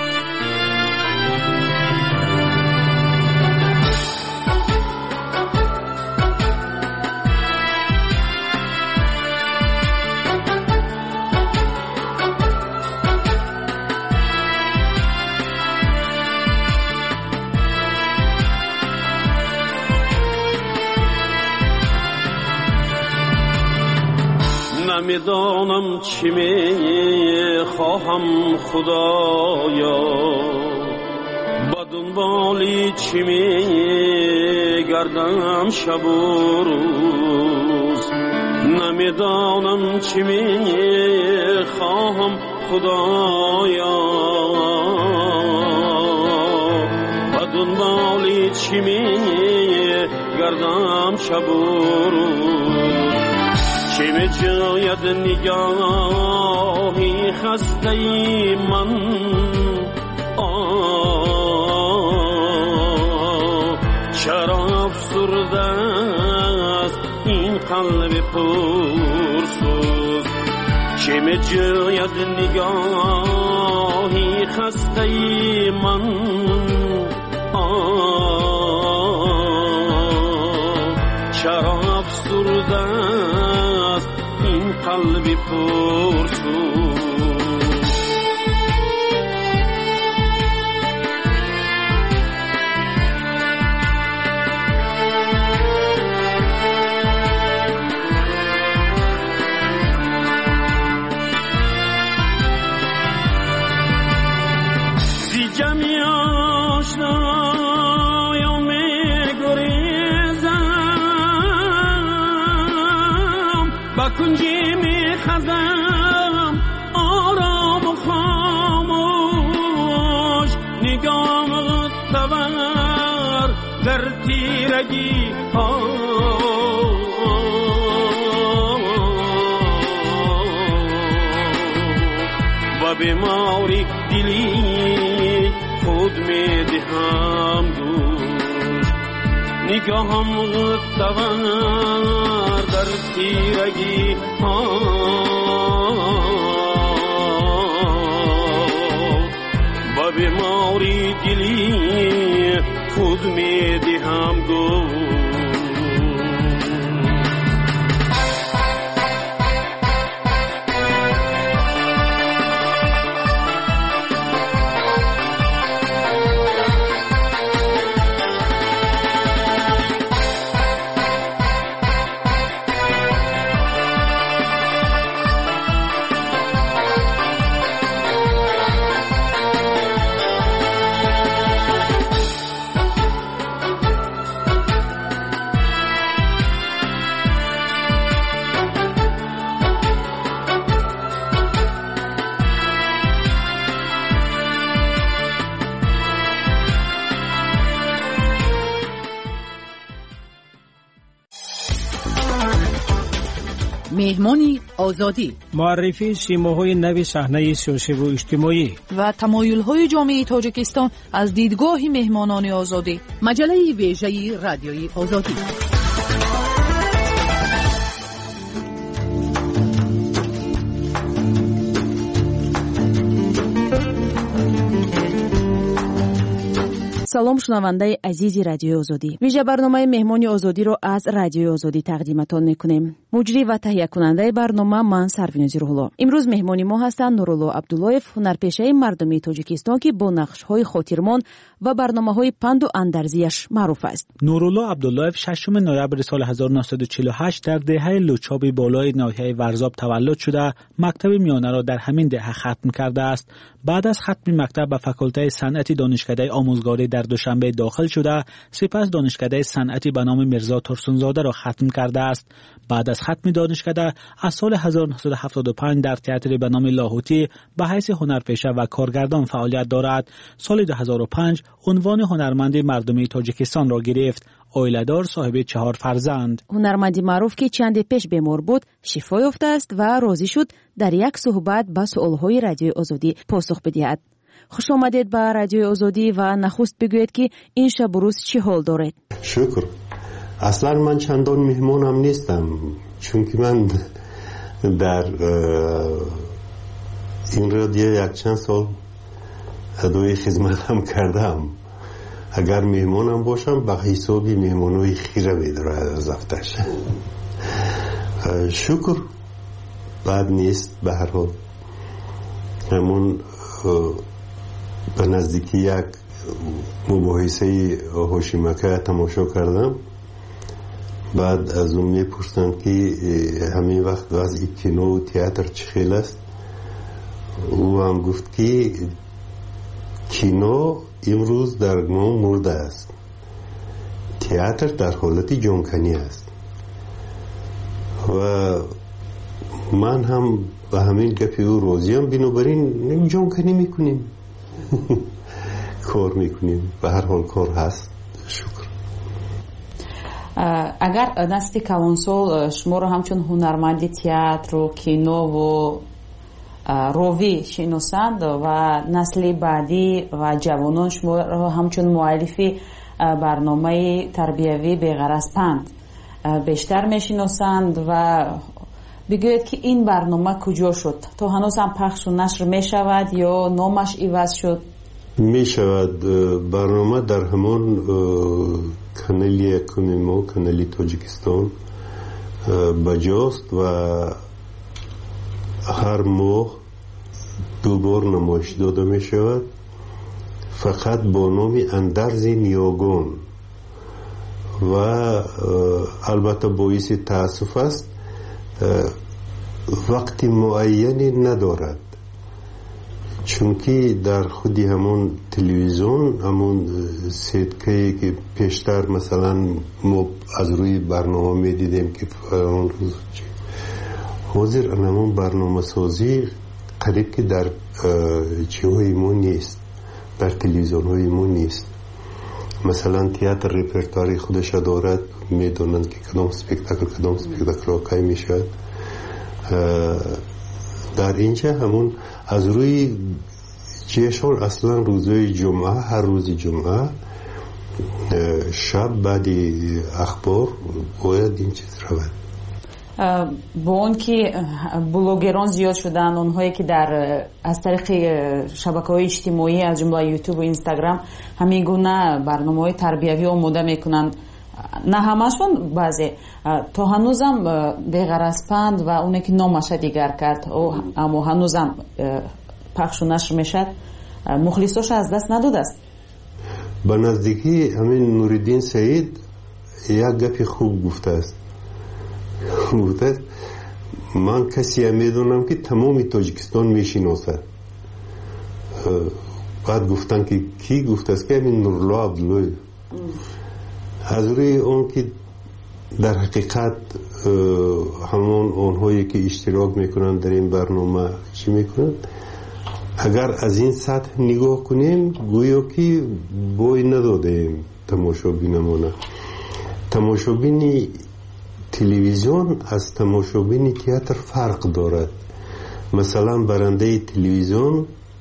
نمیدانم چی می خواهم خدایا، با دنبالی چی می گردم شب و روز. نمیدانم چی می خواهم خدایا، با دنبالی چی می گردم شب و روز. چه می جاید نگاهی خسته من چرا افسرده است این قلب پرسوز چه می جوید نگاهی خسته من چرا افسرده است این قلب پرسوز جمعی آشنایم می‌گریزم با کنجی می‌خزم آرام و خاموش نگام تبر در تیرگی ها و بیماری دلی خود می دهم گوش نگاهم غطور در تیرگی ها با بیماری دلی خود می دهم گوش مهمانی آزادی معرفی سیماهای نو صحنه سیاسی و اجتماعی و تمایل‌های جامعه تاجیکستان از دیدگاه مهمانان آزادی مجله ویژه رادیوی آزادی салом шунавандаи азизи радиои озодӣ. вижа барномаи меҳмони озодиро аз радиои озодӣ тақдиматон мекунем. муҷрӣ ва таҳиякунандаи барнома ман Сарвинози Рӯҳулло. имрӯз меҳмони мо ҳастанд Нурулло Абдуллоев, ҳунарпешаи мардумии Тоҷикистон ки бо нақшҳои хотирмон ва барномаҳои панду андарзияш маъруф аст. Нурулло Абдуллоев 6 ноябри соли 1948 дар деҳаи Лучоби болои ноҳияи Варзоб таваллуд шуда, мактаби миёнаро дар ҳамин деҳа хатм кардааст. баъд аз хатми мактаб ба факултаи санъати донишкадаи омӯзгорӣ дар Душанбе дохил шуда, сипас донишкадаи санъати ба номи Мирзо Турсунзодаро хатм кардааст. баъд аз хатми донишкада аз соли 1975 дар театри ба номи Лоҳутӣ ба ҳайси ҳунарпеша ва коргардон фаъолият дорад. соли 2005 унвони ҳунарманди мардумии Тоҷикистонро гирифт. оиладор, соҳиби 4 фарзанд. ҳунарманди маъруф ки чанде пеш бемор буд, шифо ёфтааст ва розӣ шуд дар як суҳбат ба суолҳои радиои озодӣ посух бидиҳад. хуш омадед ба радиои озодӣ ва нахуст бигӯед ки ин шабу рӯз чӣ ҳол доред? шукр. аслан ман чандон меҳмонам нестам, чунки ман дар ин радио якчанд сол адои хизматам кардам. агар меҳмонам бошам ба ҳисоби меҳмонои хира медорад аз афташ. шукр, бад нест. ба ҳар ҳол ҳамон ба наздики як мубоҳисаи ҳошимака тамошо кардам. баъд аз он мепурсанд ки ҳамин вақт вазъи кино театр чӣ хел аст. ӯ ҳам гуфт ки кино имрӯз дар мо мурдааст, театр дар ҳолати ҷонканӣ аст. ва ман ҳам ба ҳамин гапи ӯ розиам. бинобар ин ҷонканӣ мекунем, кор мекунем. ба ҳар ҳол кор ҳаст. шукр. агар насли калонсол шуморо ҳамчун ҳунарманди театру кинову ровӣ шиносанд ва насли баъдӣ ва ҷавонон шуморо ҳамчун муаллифи برنامه تربیوی بی‌غرض پند بیشتر میشناسند و بگوید که این برنامه کجا شد؟ تا هنوز هم پخش و نشر می شود یا نامش عوض شد؟ می شود. برنامه در همان کانال یکم ما، کانال تاجیکستان بجاست و هر ماه 2 بار نمایش داده می شود، فقط با نام اندرز نیاگان. و البته باعث تأسف است وقت معینی ندارد، چون که در خودی همون تلویزیون، همون سیدکه‌ای که پیشتر مثلا ما از روی برنامه می دیدیم که اون روز حاضر همون برنامه سازی قریب که در چیهای ما نیست، در تلویزیون های ما نیست. مثلا تئاتر رپرتواری خودش دارد، میدونند که کدام سپکتاکل آقای میشد. در اینجا همون از روی جشن اصلا روزهای جمعه، هر روز جمعه شب بعد اخبار باید این چیز رود. با اون که بلوگران زیاد شدن، اونهایی که در از طریق شبکه‌های اجتماعی از جمله یوتیوب و اینستاگرام همین گونه برنامه‌های تربیوی آماده میکنن، نه همشون، بعضی تا هنوزم بی‌غرض پند و اونه که نامش دیگر کرد اما هنوزم پخش و نشر میشد، مخلصاش از دست نداده است. به نزدیکی همین نوردین سعید یک گپی خوب گفته است. من کسی میدونم که تمام تاجیکستان میشناسد. بعد گفتن که کی گفته است؟ که همین نورالله عبدالله. از روی اون که در حقیقت همون اونهایی که اشتراک میکنن در این برنامه چی میکنن، اگر از این سطح نگاه کنیم گویا که بوی ندادیم تماشابینمونه. تماشابینی تلویزیون از تماشابین تئاتر فرق دارد. مثلا برنده تلویزیون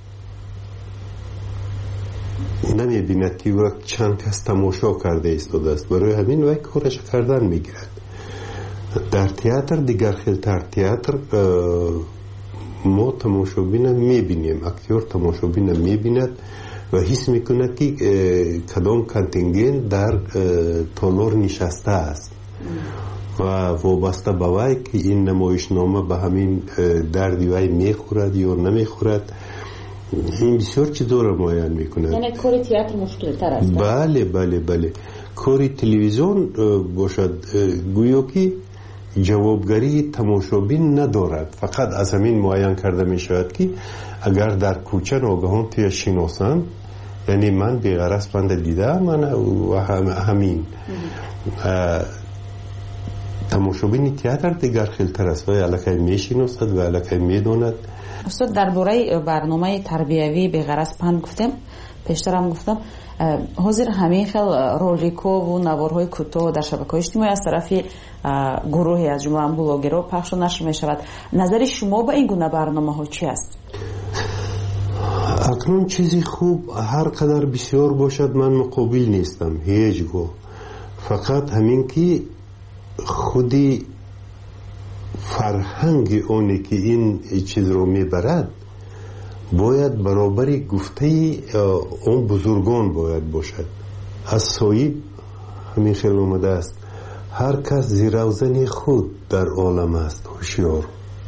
نمیبیند که وقت چند کس تماشا کرده ایستاده است، برای همین وقت کارش کردن میگیرد. در تئاتر دیگر خیلتر، تئاتر ما تماشابین میبینیم، اکتور تماشابین میبیند و حس میکند که کدام کانتینگنت در تالار نشسته است و وابسته به وی که این نمایشنامه به همین دردی وی میخورد یا نمیخورد. این بسیار چیزا را معین میکند. یعنی کار تئاتر مشکل تر است. بله. کار تلویزیون باشد گویا که جوابگری تماشابین ندارد، فقط از همین معین کرده میشود که اگر در کوچه ناگهان توی شناسن، یعنی من بی‌غرض پند دیدم من و همین تماشابین تئاتر دیگر خیلتر است و الکی میشناسد و الکی میداند. استاد درباره برنامه تربیوی بی‌غرض پند گفتم، پیشترم گفتم حاضر همین خیل رولیکو و نوارهای کوتاه در شبکه‌های اجتماعی از طرف گروهی از جمله بلاگرها پخش و نشر می‌شود. نظر شما به این گونه برنامه‌ها چی است؟ اکنون چیزی خوب هر قدر بسیار باشد من مقابل نیستم هیچگاه، فقط همین که خودی فرهنگ اونی که این چیز رو میبرد باید برابر گفته اون بزرگان باید باشد. از صاحب همین خیلی اومده است هر کس زیروزن خود در عالم است هوشیار،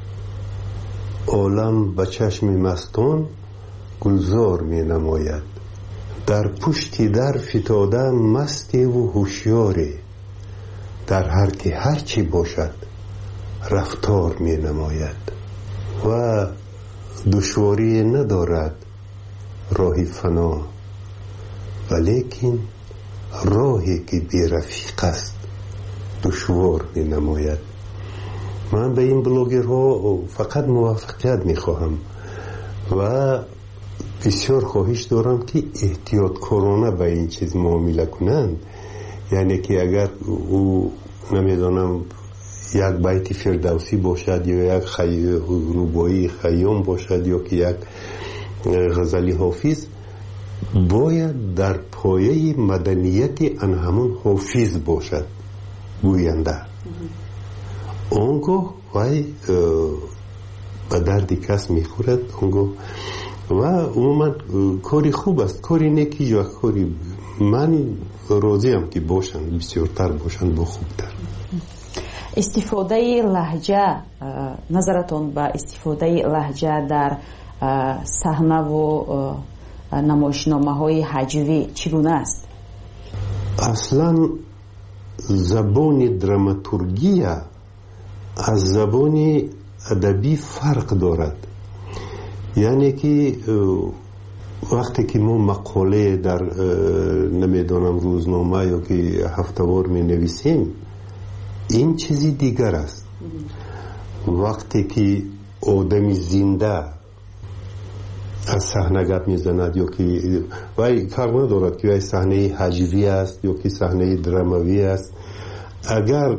عالم به چشم مستان گلزار می نماید، در پشتی در فتاده مستی و هوشیاری، در هر که هرچی باشد رفتار می نماید و دشواری ندارد راه فنا، ولیکن راهی که بی رفیق است دشوار می نماید. من به این بلوگرها فقط موفقیت می خواهم و بسیار خواهش دارم که احتیاط کارانه به این چیز معامله کنند. یعنی که اگر او نمیدانم یک بیت فردوسی باشد یا یک روبایی خیام باشد یا که یک غزلی حافظ، باید در پایه مدنیت آن همون حافظ باشد گوینده. اونگاه وای به درد کس میخورد اونگاه و عموما کاری خوب است، کاری نیکی یا کاری من راضیم که باشند، بسیارتر باشند با خوبتر. استفاده لهجه، نظرتون به استفاده لهجه در صحنه و نمایشنامه های هجوی چگونه است؟ اصلا زبان دراماتورگی از زبان ادبی فرق دارد. یعنی که وقتی که ما مقاله در نمیدونم روزنامه یا که هفتهوار می نویسیم این چیزی دیگر است. وقتی که آدمی زنده از صحنه گپ میزند یا که وای فرق ندارد که وای صحنه هجوی است یا که صحنه دراموی است، اگر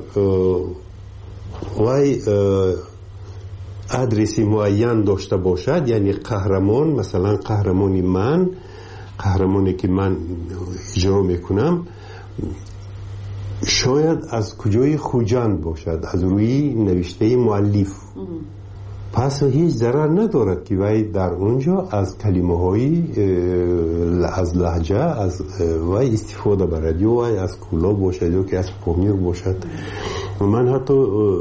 وای ادرسی معین داشته باشد، یعنی قهرمان، مثلا قهرمانی که من اجرا میکنم شاید از کجای خوجند باشد، از روی نوشته مؤلف، پس هیچ ضرر ندارد که وای در اونجا از کلمه های از لهجه از وای استفاده برد، یا وای از کولا باشد یا که از پومیق باشد. من حتی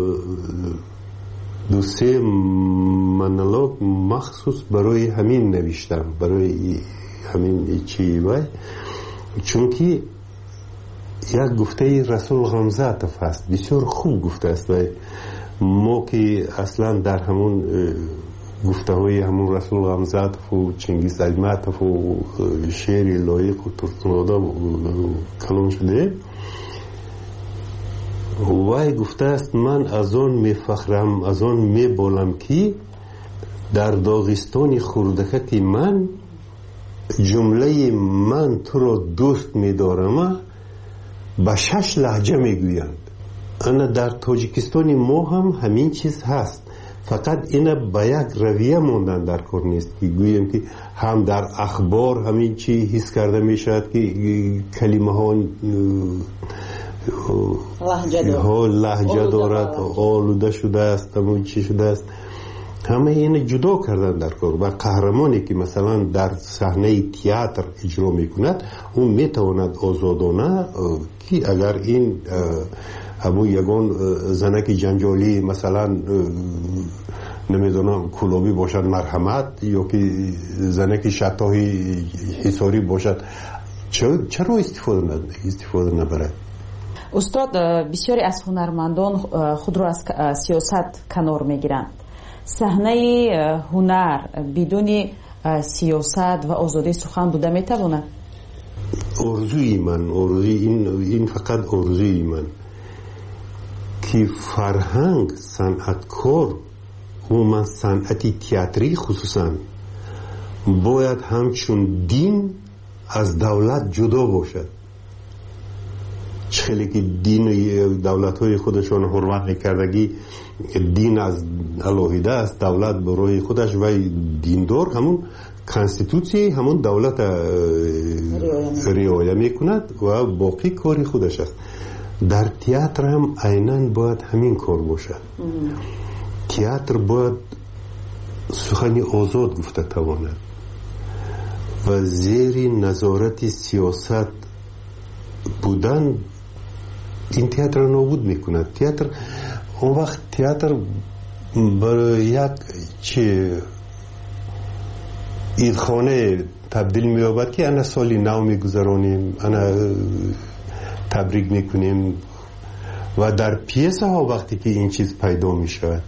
2-3 مونولوگ مخصوص برای همین نوشتم، برای همین چی وای، چون که یک گفته رسول غمزاتف است، بسیار خوب گفته است. وای ما که اصلا در همون گفته های همون رسول غمزاتف و چنگیز ایماتف و شعر لایق و ترسناده کلام شده، وای گفته است من از آن میفخرم، از آن میبالم که در داغستان خردکت من جمله من تو را دوست میدارم به 6 لهجه میگویند. انا در تاجیکستان ما هم همین چیز هست، فقط اینا با یک رویه موندن در کار نیست که گویم که هم در اخبار همین چی حس کرده میشد که کلمه ها لهجه دارد، آلوده شده است، همون چی شده است، همه این جدا کردن در کار. و قهرمانی که مثلا در صحنه تئاتر اجرا میکند اون میتواند آزادانه که اگر این ابو یگان زنک جنجالی مثلا نمیدونم کلابی باشد مرحمت، یا که زنک شتاهی حساری باشد، چرا استفاده نبرد؟ استاد، بسیاری از هنرمندان خود را از سیاست کنار میگیرند. صحنه هنر بدون سیاست و آزادی سخن بوده میتواند؟ آرزوی من، این فقط آرزوی من که فرهنگ، صنعتکار و من صنعتی تئاتری خصوصا باید همچون دین از دولت جدا باشد. خیلی که دین دولت های خودشون حرمت نکردگی، دین از الهیده است، دولت برای خودش و دیندار همون کانستیتوسی همون دولت رعایت میکند و باقی کاری خودش است. در تئاتر هم عیناً باید همین کار باشد. تئاتر باید سخنی آزاد گفته تواند و زیر نظارت سیاست بودن این تئاتر نابود میکند. تئاتر اون وقت تئاتر برای یک عیدخانه تبدیل می‌یابد که انا سالی نو میگذرانیم، انا تبریک میکنیم و در پیسه ها وقتی که این چیز پیدا میشود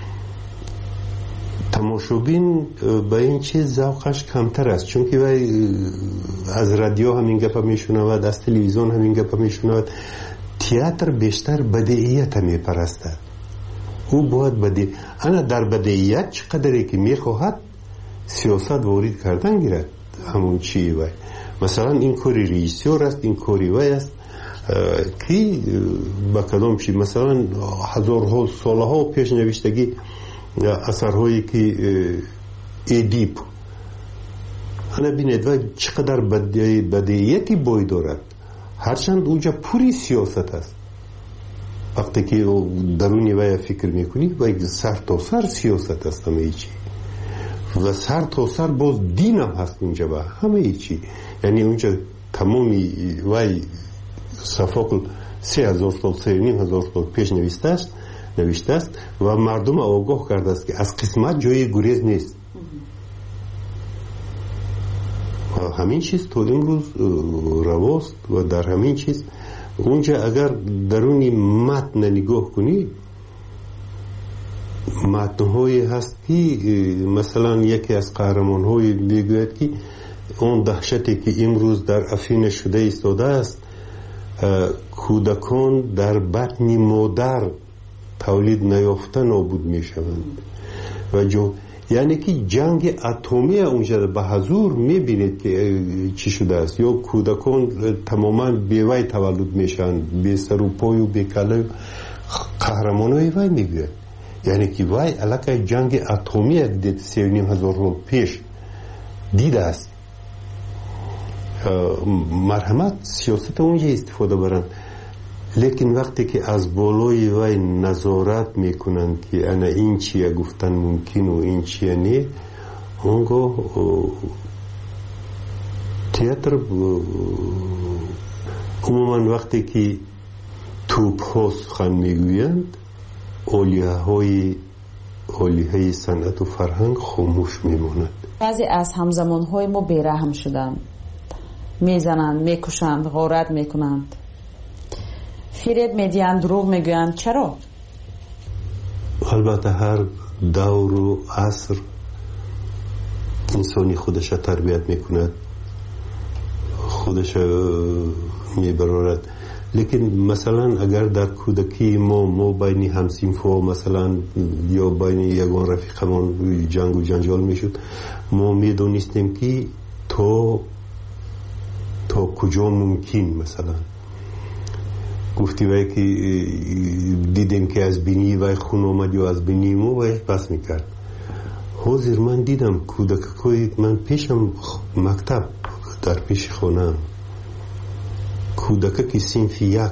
تماشابین به این چیز ذوقش کمتر است، چون که از رادیو همین گپ میشنود، از تلویزیون همین گپ میشنود. تئاتر بیشتر بدیهیت میپرستد، او باید انا در بدیهیت چقدری که میخواهد سیاست وارد کردن گیرد. همون چی وای مثلا این کاری رئیسور است، این کاری وای است که با کدام چی مثلا هزارها سالها پیش نوشتگی اثرهایی که ادیپ انا بینید و چقدر بدیهیتی بوی دارد، هرچند اونجا پوری سیاست است. وقتی که درونی وی فکر میکنی و سر تا سر سیاست است همه چی، و سر تا سر باز دین هم هست اونجا و همه چی. یعنی اونجا تمامی وی صفاقل 3000 سال 3500 سال پیش نوشته است و مردم آگاه کرده است که از قسمت جای گریز نیست. و همین چیز تو امروز رواست و در همین چیز اونجا اگر درونی متن نگاه کنی، متن‌هایی هست که مثلا یکی از قهرمان‌های میگوید که اون دهشتی که امروز در افیون شده ایستاده است، کودکان در بطن مادر تولید نیافته نابود میشوند و یعنی که جنگ اتمی اونجا به حضور میبینید که چی شده است. یا کودکان تماما بیوی تولد میشن، بی سر و پای و بی کله. قهرمانای وی میگوید یعنی که وی علاقه جنگ اتمی دید 3500 سال پیش دیده است. مرحمت سیاست اونجا استفاده برن، لیکن وقتی که از بالای وی نظارت میکنن که انا این چیه گفتن ممکن و این چیه نه، اونگاه تئاتر عموما وقتی که توپ ها سخن میگویند، اولیهای صنعت و فرهنگ خاموش میموند. بعضی از همزمانهای ما بیرحم شدند، میزنند، میکشند، غارت میکنند، فریب میدیند، دروغ میگویند. چرا؟ البته هر دور و عصر انسانی خودش تربیت میکند، خودش میبرارد. لیکن مثلا اگر در کودکی ما بین همسینفا مثلا یا بین یگان رفیقمان جنگ و جنجال میشد، ما میدونستیم که تا کجا ممکن. مثلا گفتی وی که دیدیم که از بینی وی خون آمد یا از بینی ما وی بس میکرد. حاضر من دیدم کودکای من پیشم مکتب در پیش خونم، کودک که صنف یک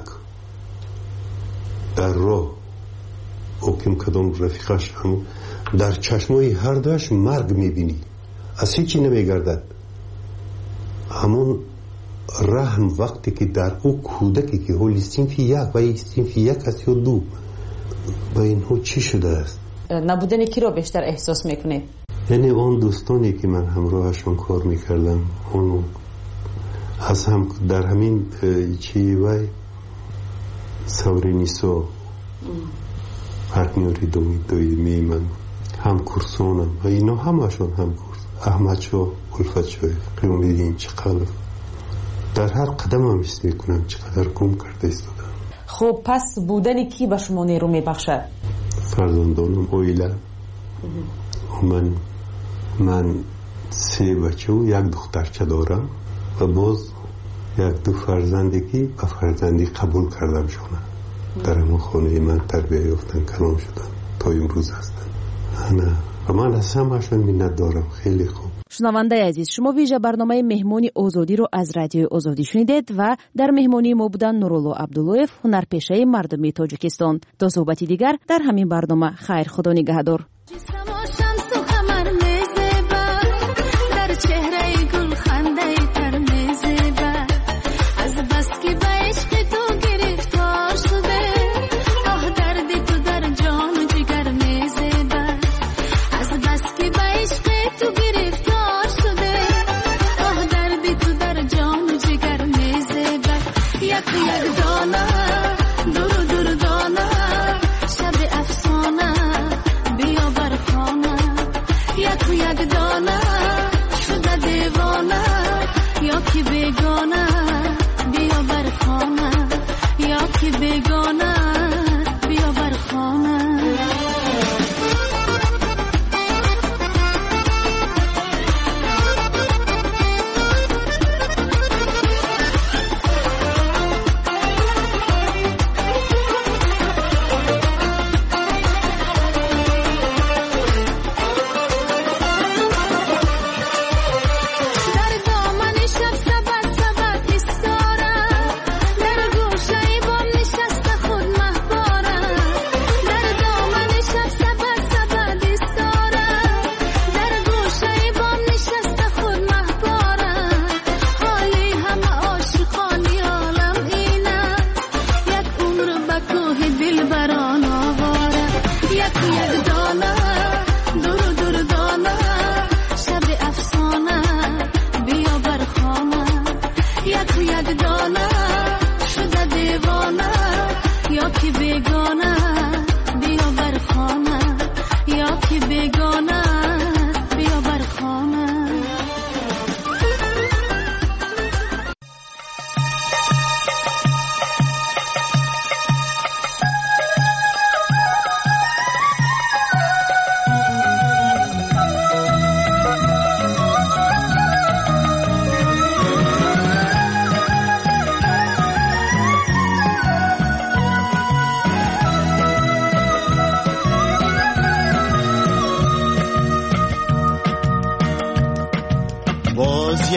در راه اوکیم کدام رفیقش هم در چشمای هر دوش مرگ میبینی، از هیچی نمیگردد. همون رحم وقتی که در او کودکی که حالی صنف یک و صنف یک هست یا دو، و اینها چی شده است؟ نبودن کی رو بیشتر احساس میکنه؟ یعنی اون دوستانی که من همراهشون کار میکردم، اون از هم در همین چی وای سورینیسو پارتنری دویمی من هم کورسونم و اینا همشون هم کورس، احمد شو، الفت شو، قیام بیدین چقدر در هر قدم هم حس میکنم چقدر گم کرده ایستادم. خب پس بودن کی به شما نیرو میبخشد؟ فرزندانم، اویلا، من 3 بچه و 1 دخترچه دارم و باز 1-2 فرزندی که به فرزندی قبول کردم شونه در همون خانه من تربیه یافتن، کلام شدن تا امروز هستن. و من از همه‌شون منت دارم. خیلی خوب. شنونده عزیز، شما ویژه برنامه مهمانی آزادی رو از رادیو آزادی شنیدید و در مهمانی ما بودن نورالله عبداللویف، هنرپیشه مردمی تاجیکستان. تا صحبتی دیگر در همین برنامه. خیر، خدا نگهدار. دور دور دانا شب افسانه بیا بر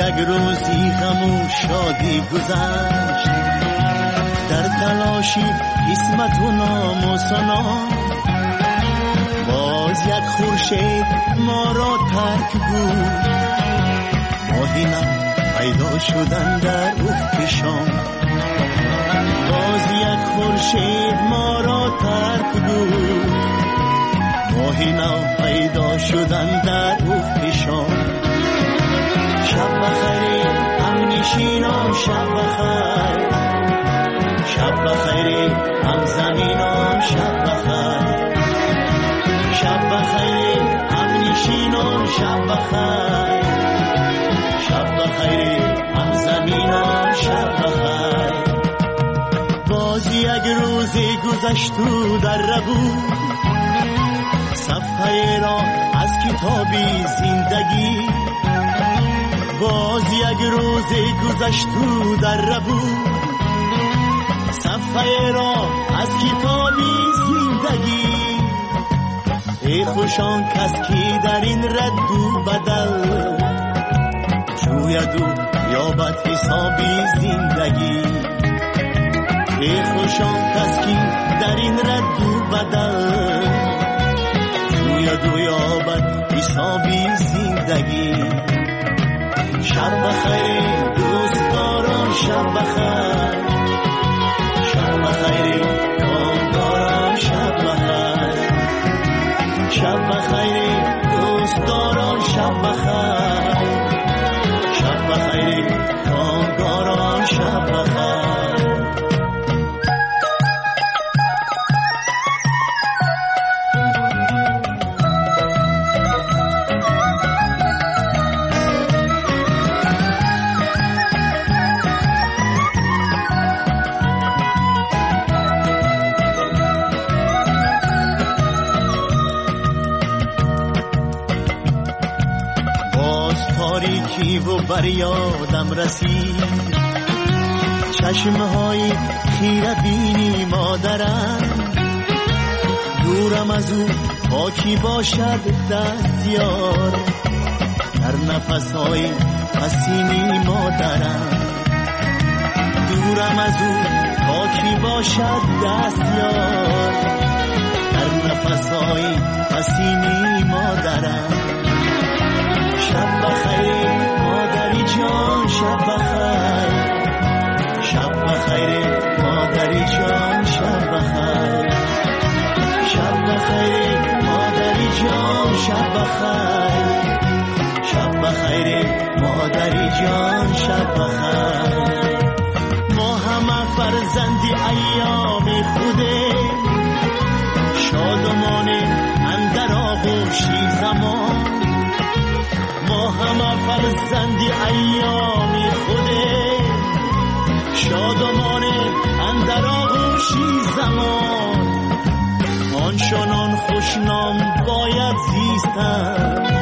یک روزی غم و شادی گذشت، در تلاشی قسمت و نام و سنا. باز یک خورشید ما را ترک بود، ماهی نم پیدا شدن در افق شام. باز یک خورشید ما را ترک بود، ماهی نم پیدا شدن در افق شام. شب بخیر هم نشینان، شب بخیر، شب بخیر هم زمینان، شب بخیر، شب بخیر هم نشینان، شب بخیر، شب بخیر هم زمینان، شب بخیر. باز یک روزی گذشت و در بود، صفحه را از کتابی زندگی. باز یک روزی گذشت و در بود، صفحه را از کتابی زندگی. ای خوشان کس کی در این رد و بدل، جوید و یابد حسابی زندگی. ای خوشان کس کی در این رد و بدل، جوید و یابد حسابی زندگی. شب بخیر دوستداران، شب بخیر، شب بخیر کامگاران، شب بخیر، شب بخیر دوستداران، شب بخیر، شب بخیر کامگاران، شب بخیر. تاریکی و بر یادم رسید، چشمهای خیره بینی مادرم. دورم از او پاکی باشد دستیار، در نفسهای پسینی مادرم. دورم از او پاکی باشد دستیار، در نفسهای پسینی مادرم. شب بخیر مادری جان، شب بخیر، شب بخیر مادری جان، شب بخیر، شب بخیر مادری جان، شب بخیر، شب بخیر مادری جان، شب بخیر. ما همه فرزندی ایام خوده، شادمان اندر آغوشی زمان. ما همه فرزندی ایامی خوده، شادمان اندر آغوشی زمان. آنچنان خوشنام باید زیستن،